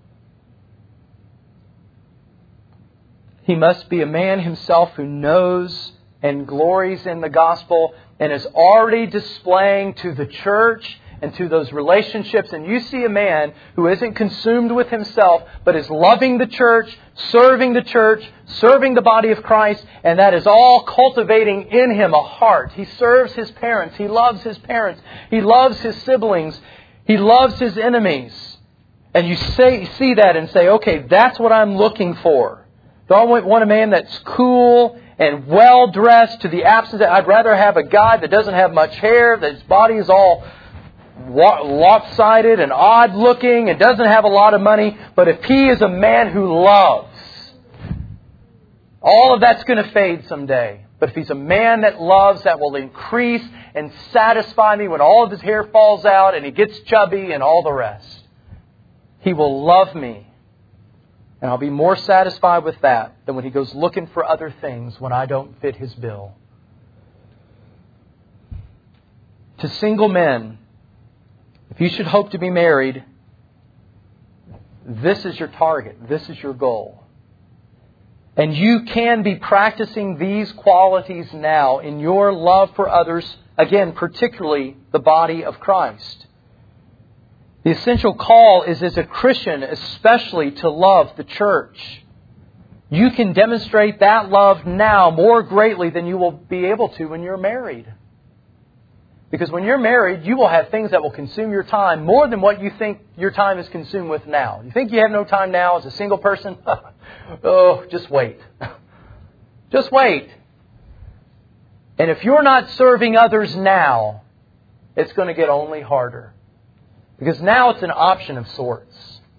He must be a man himself who knows and glories in the gospel and is already displaying to the church and to those relationships. And you see a man who isn't consumed with himself, but is loving the church, serving the church, serving the body of Christ, and that is all cultivating in him a heart. He serves his parents. He loves his parents. He loves his siblings. He loves his enemies. And you say, see that and say, okay, that's what I'm looking for. Do I want a man that's cool and well-dressed to the absence. I'd rather have a guy that doesn't have much hair, that his body is all lopsided and odd-looking and doesn't have a lot of money. But if he is a man who loves, all of that's going to fade someday. But if he's a man that loves, that will increase and satisfy me when all of his hair falls out and he gets chubby and all the rest. He will love me. And I'll be more satisfied with that than when he goes looking for other things when I don't fit his bill. To single men, if you should hope to be married, this is your target. This is your goal. And you can be practicing these qualities now in your love for others, again, particularly the body of Christ. The essential call is, as a Christian, especially to love the church. You can demonstrate that love now more greatly than you will be able to when you're married. Because when you're married, you will have things that will consume your time more than what you think your time is consumed with now. You think you have no time now as a single person? Oh, just wait. Just wait. And if you're not serving others now, it's going to get only harder. Because now it's an option of sorts.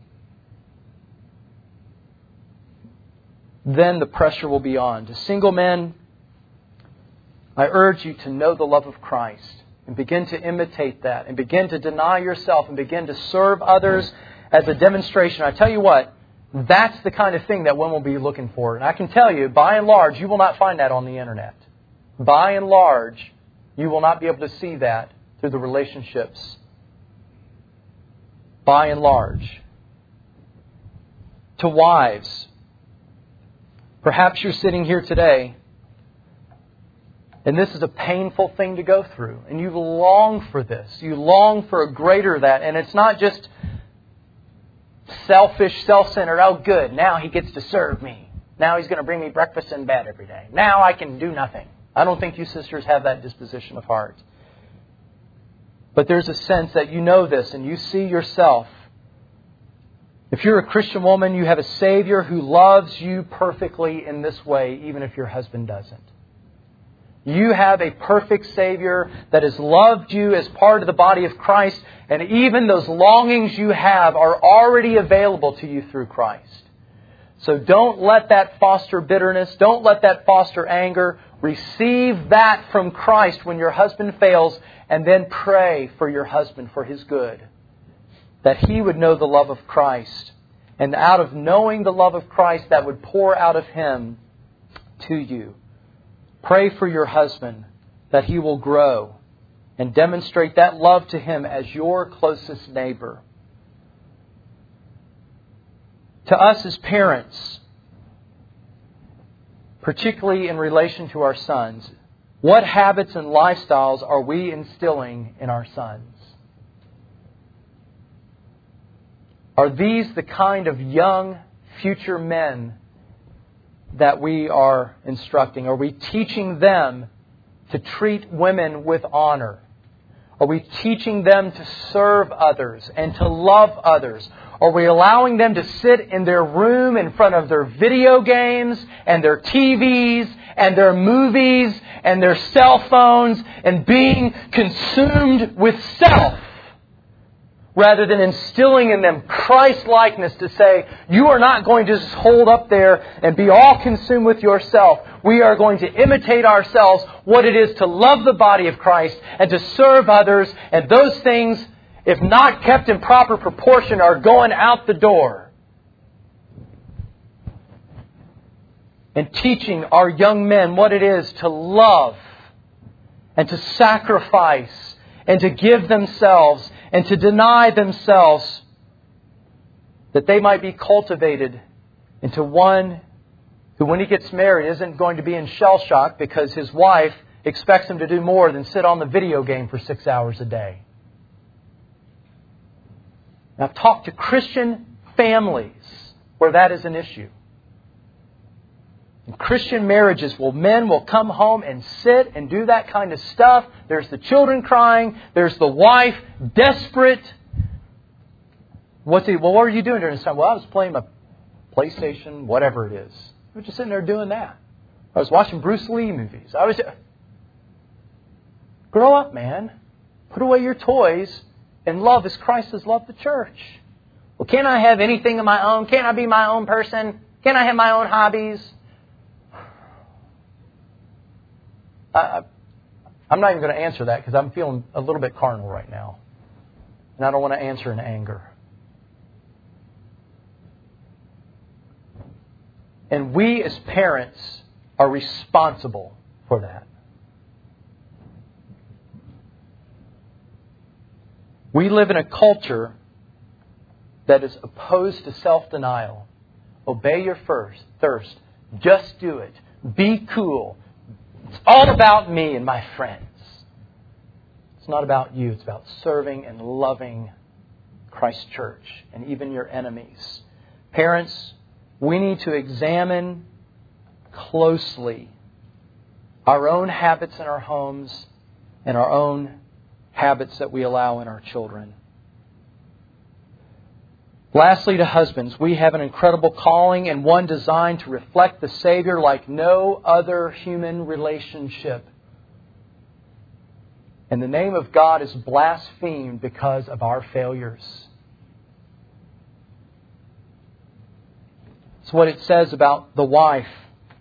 Then the pressure will be on. To single men, I urge you to know the love of Christ and begin to imitate that and begin to deny yourself and begin to serve others as a demonstration. I tell you what, that's the kind of thing that one will be looking for. And I can tell you, by and large, you will not find that on the internet. By and large, you will not be able to see that through the relationships. By and large. To wives, perhaps you're sitting here today and this is a painful thing to go through. And you long for this. You long for a greater that. And it's not just selfish, self-centered. Oh, good. Now he gets to serve me. Now he's going to bring me breakfast in bed every day. Now I can do nothing. I don't think you sisters have that disposition of heart. But there's a sense that you know this and you see yourself. If you're a Christian woman, you have a Savior who loves you perfectly in this way, even if your husband doesn't. You have a perfect Savior that has loved you as part of the body of Christ, and even those longings you have are already available to you through Christ. So don't let that foster bitterness. Don't let that foster anger. Receive that from Christ when your husband fails, and then pray for your husband for his good. That he would know the love of Christ. And out of knowing the love of Christ, that would pour out of him to you. Pray for your husband that he will grow and demonstrate that love to him as your closest neighbor. To us as parents, particularly in relation to our sons, what habits and lifestyles are we instilling in our sons? Are these the kind of young future men that we are instructing? Are we teaching them to treat women with honor? Are we teaching them to serve others and to love others? Are we allowing them to sit in their room in front of their video games and their T Vs and their movies and their cell phones and being consumed with self, rather than instilling in them Christ-likeness to say, you are not going to just hold up there and be all consumed with yourself. We are going to imitate ourselves what it is to love the body of Christ and to serve others. And those things, if not kept in proper proportion, are going out the door. And teaching our young men what it is to love and to sacrifice and to give themselves and to deny themselves, that they might be cultivated into one who, when he gets married, isn't going to be in shell shock because his wife expects him to do more than sit on the video game for six hours a day. Now, I've talked to Christian families where that is an issue. In Christian marriages, well, men will come home and sit and do that kind of stuff. There's the children crying. There's the wife desperate. What's he? Well, what are you doing during this time? Well, I was playing my PlayStation, whatever it is. We're just sitting there doing that. I was watching Bruce Lee movies. I was... Grow up, man. Put away your toys and love as Christ has loved the church. Well, can't I have anything of my own? Can't I be my own person? Can't I have my own hobbies? I, I'm not even going to answer that because I'm feeling a little bit carnal right now. And I don't want to answer in anger. And we as parents are responsible for that. We live in a culture that is opposed to self-denial. Obey your first thirst. Just do it. Be cool. It's all about me and my friends. It's not about you. It's about serving and loving Christ's church and even your enemies. Parents, we need to examine closely our own habits in our homes and our own habits that we allow in our children. Lastly, to husbands, we have an incredible calling and one designed to reflect the Savior like no other human relationship. And the name of God is blasphemed because of our failures. It's what it says about the wife.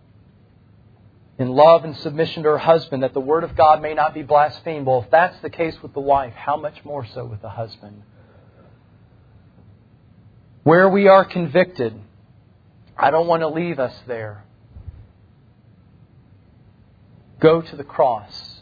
In love and submission to her husband, that the word of God may not be blasphemed. Well, if that's the case with the wife, how much more so with the husband? Where we are convicted, I don't want to leave us there. Go to the cross.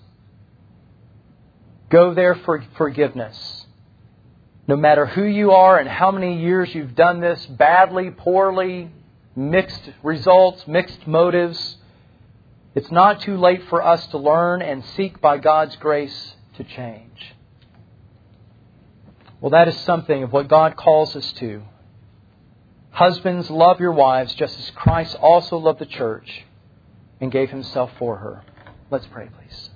Go there for forgiveness. No matter who you are and how many years you've done this, badly, poorly, mixed results, mixed motives, it's not too late for us to learn and seek by God's grace to change. Well, that is something of what God calls us to. Husbands, love your wives just as Christ also loved the church and gave Himself for her. Let's pray, please.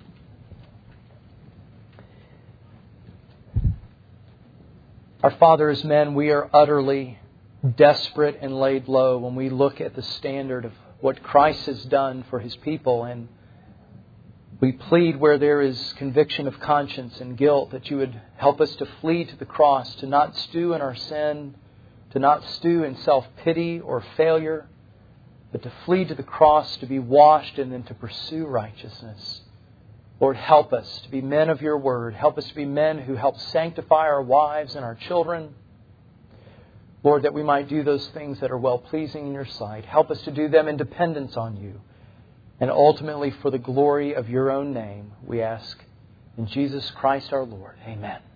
Our Father, as men, we are utterly desperate and laid low when we look at the standard of what Christ has done for His people. And we plead where there is conviction of conscience and guilt that You would help us to flee to the cross, to not stew in our sin, to not stew in self-pity or failure, but to flee to the cross, to be washed and then to pursue righteousness. Lord, help us to be men of Your word. Help us to be men who help sanctify our wives and our children. Lord, that we might do those things that are well-pleasing in Your sight. Help us to do them in dependence on You. And ultimately for the glory of Your own name, we ask in Jesus Christ our Lord. Amen.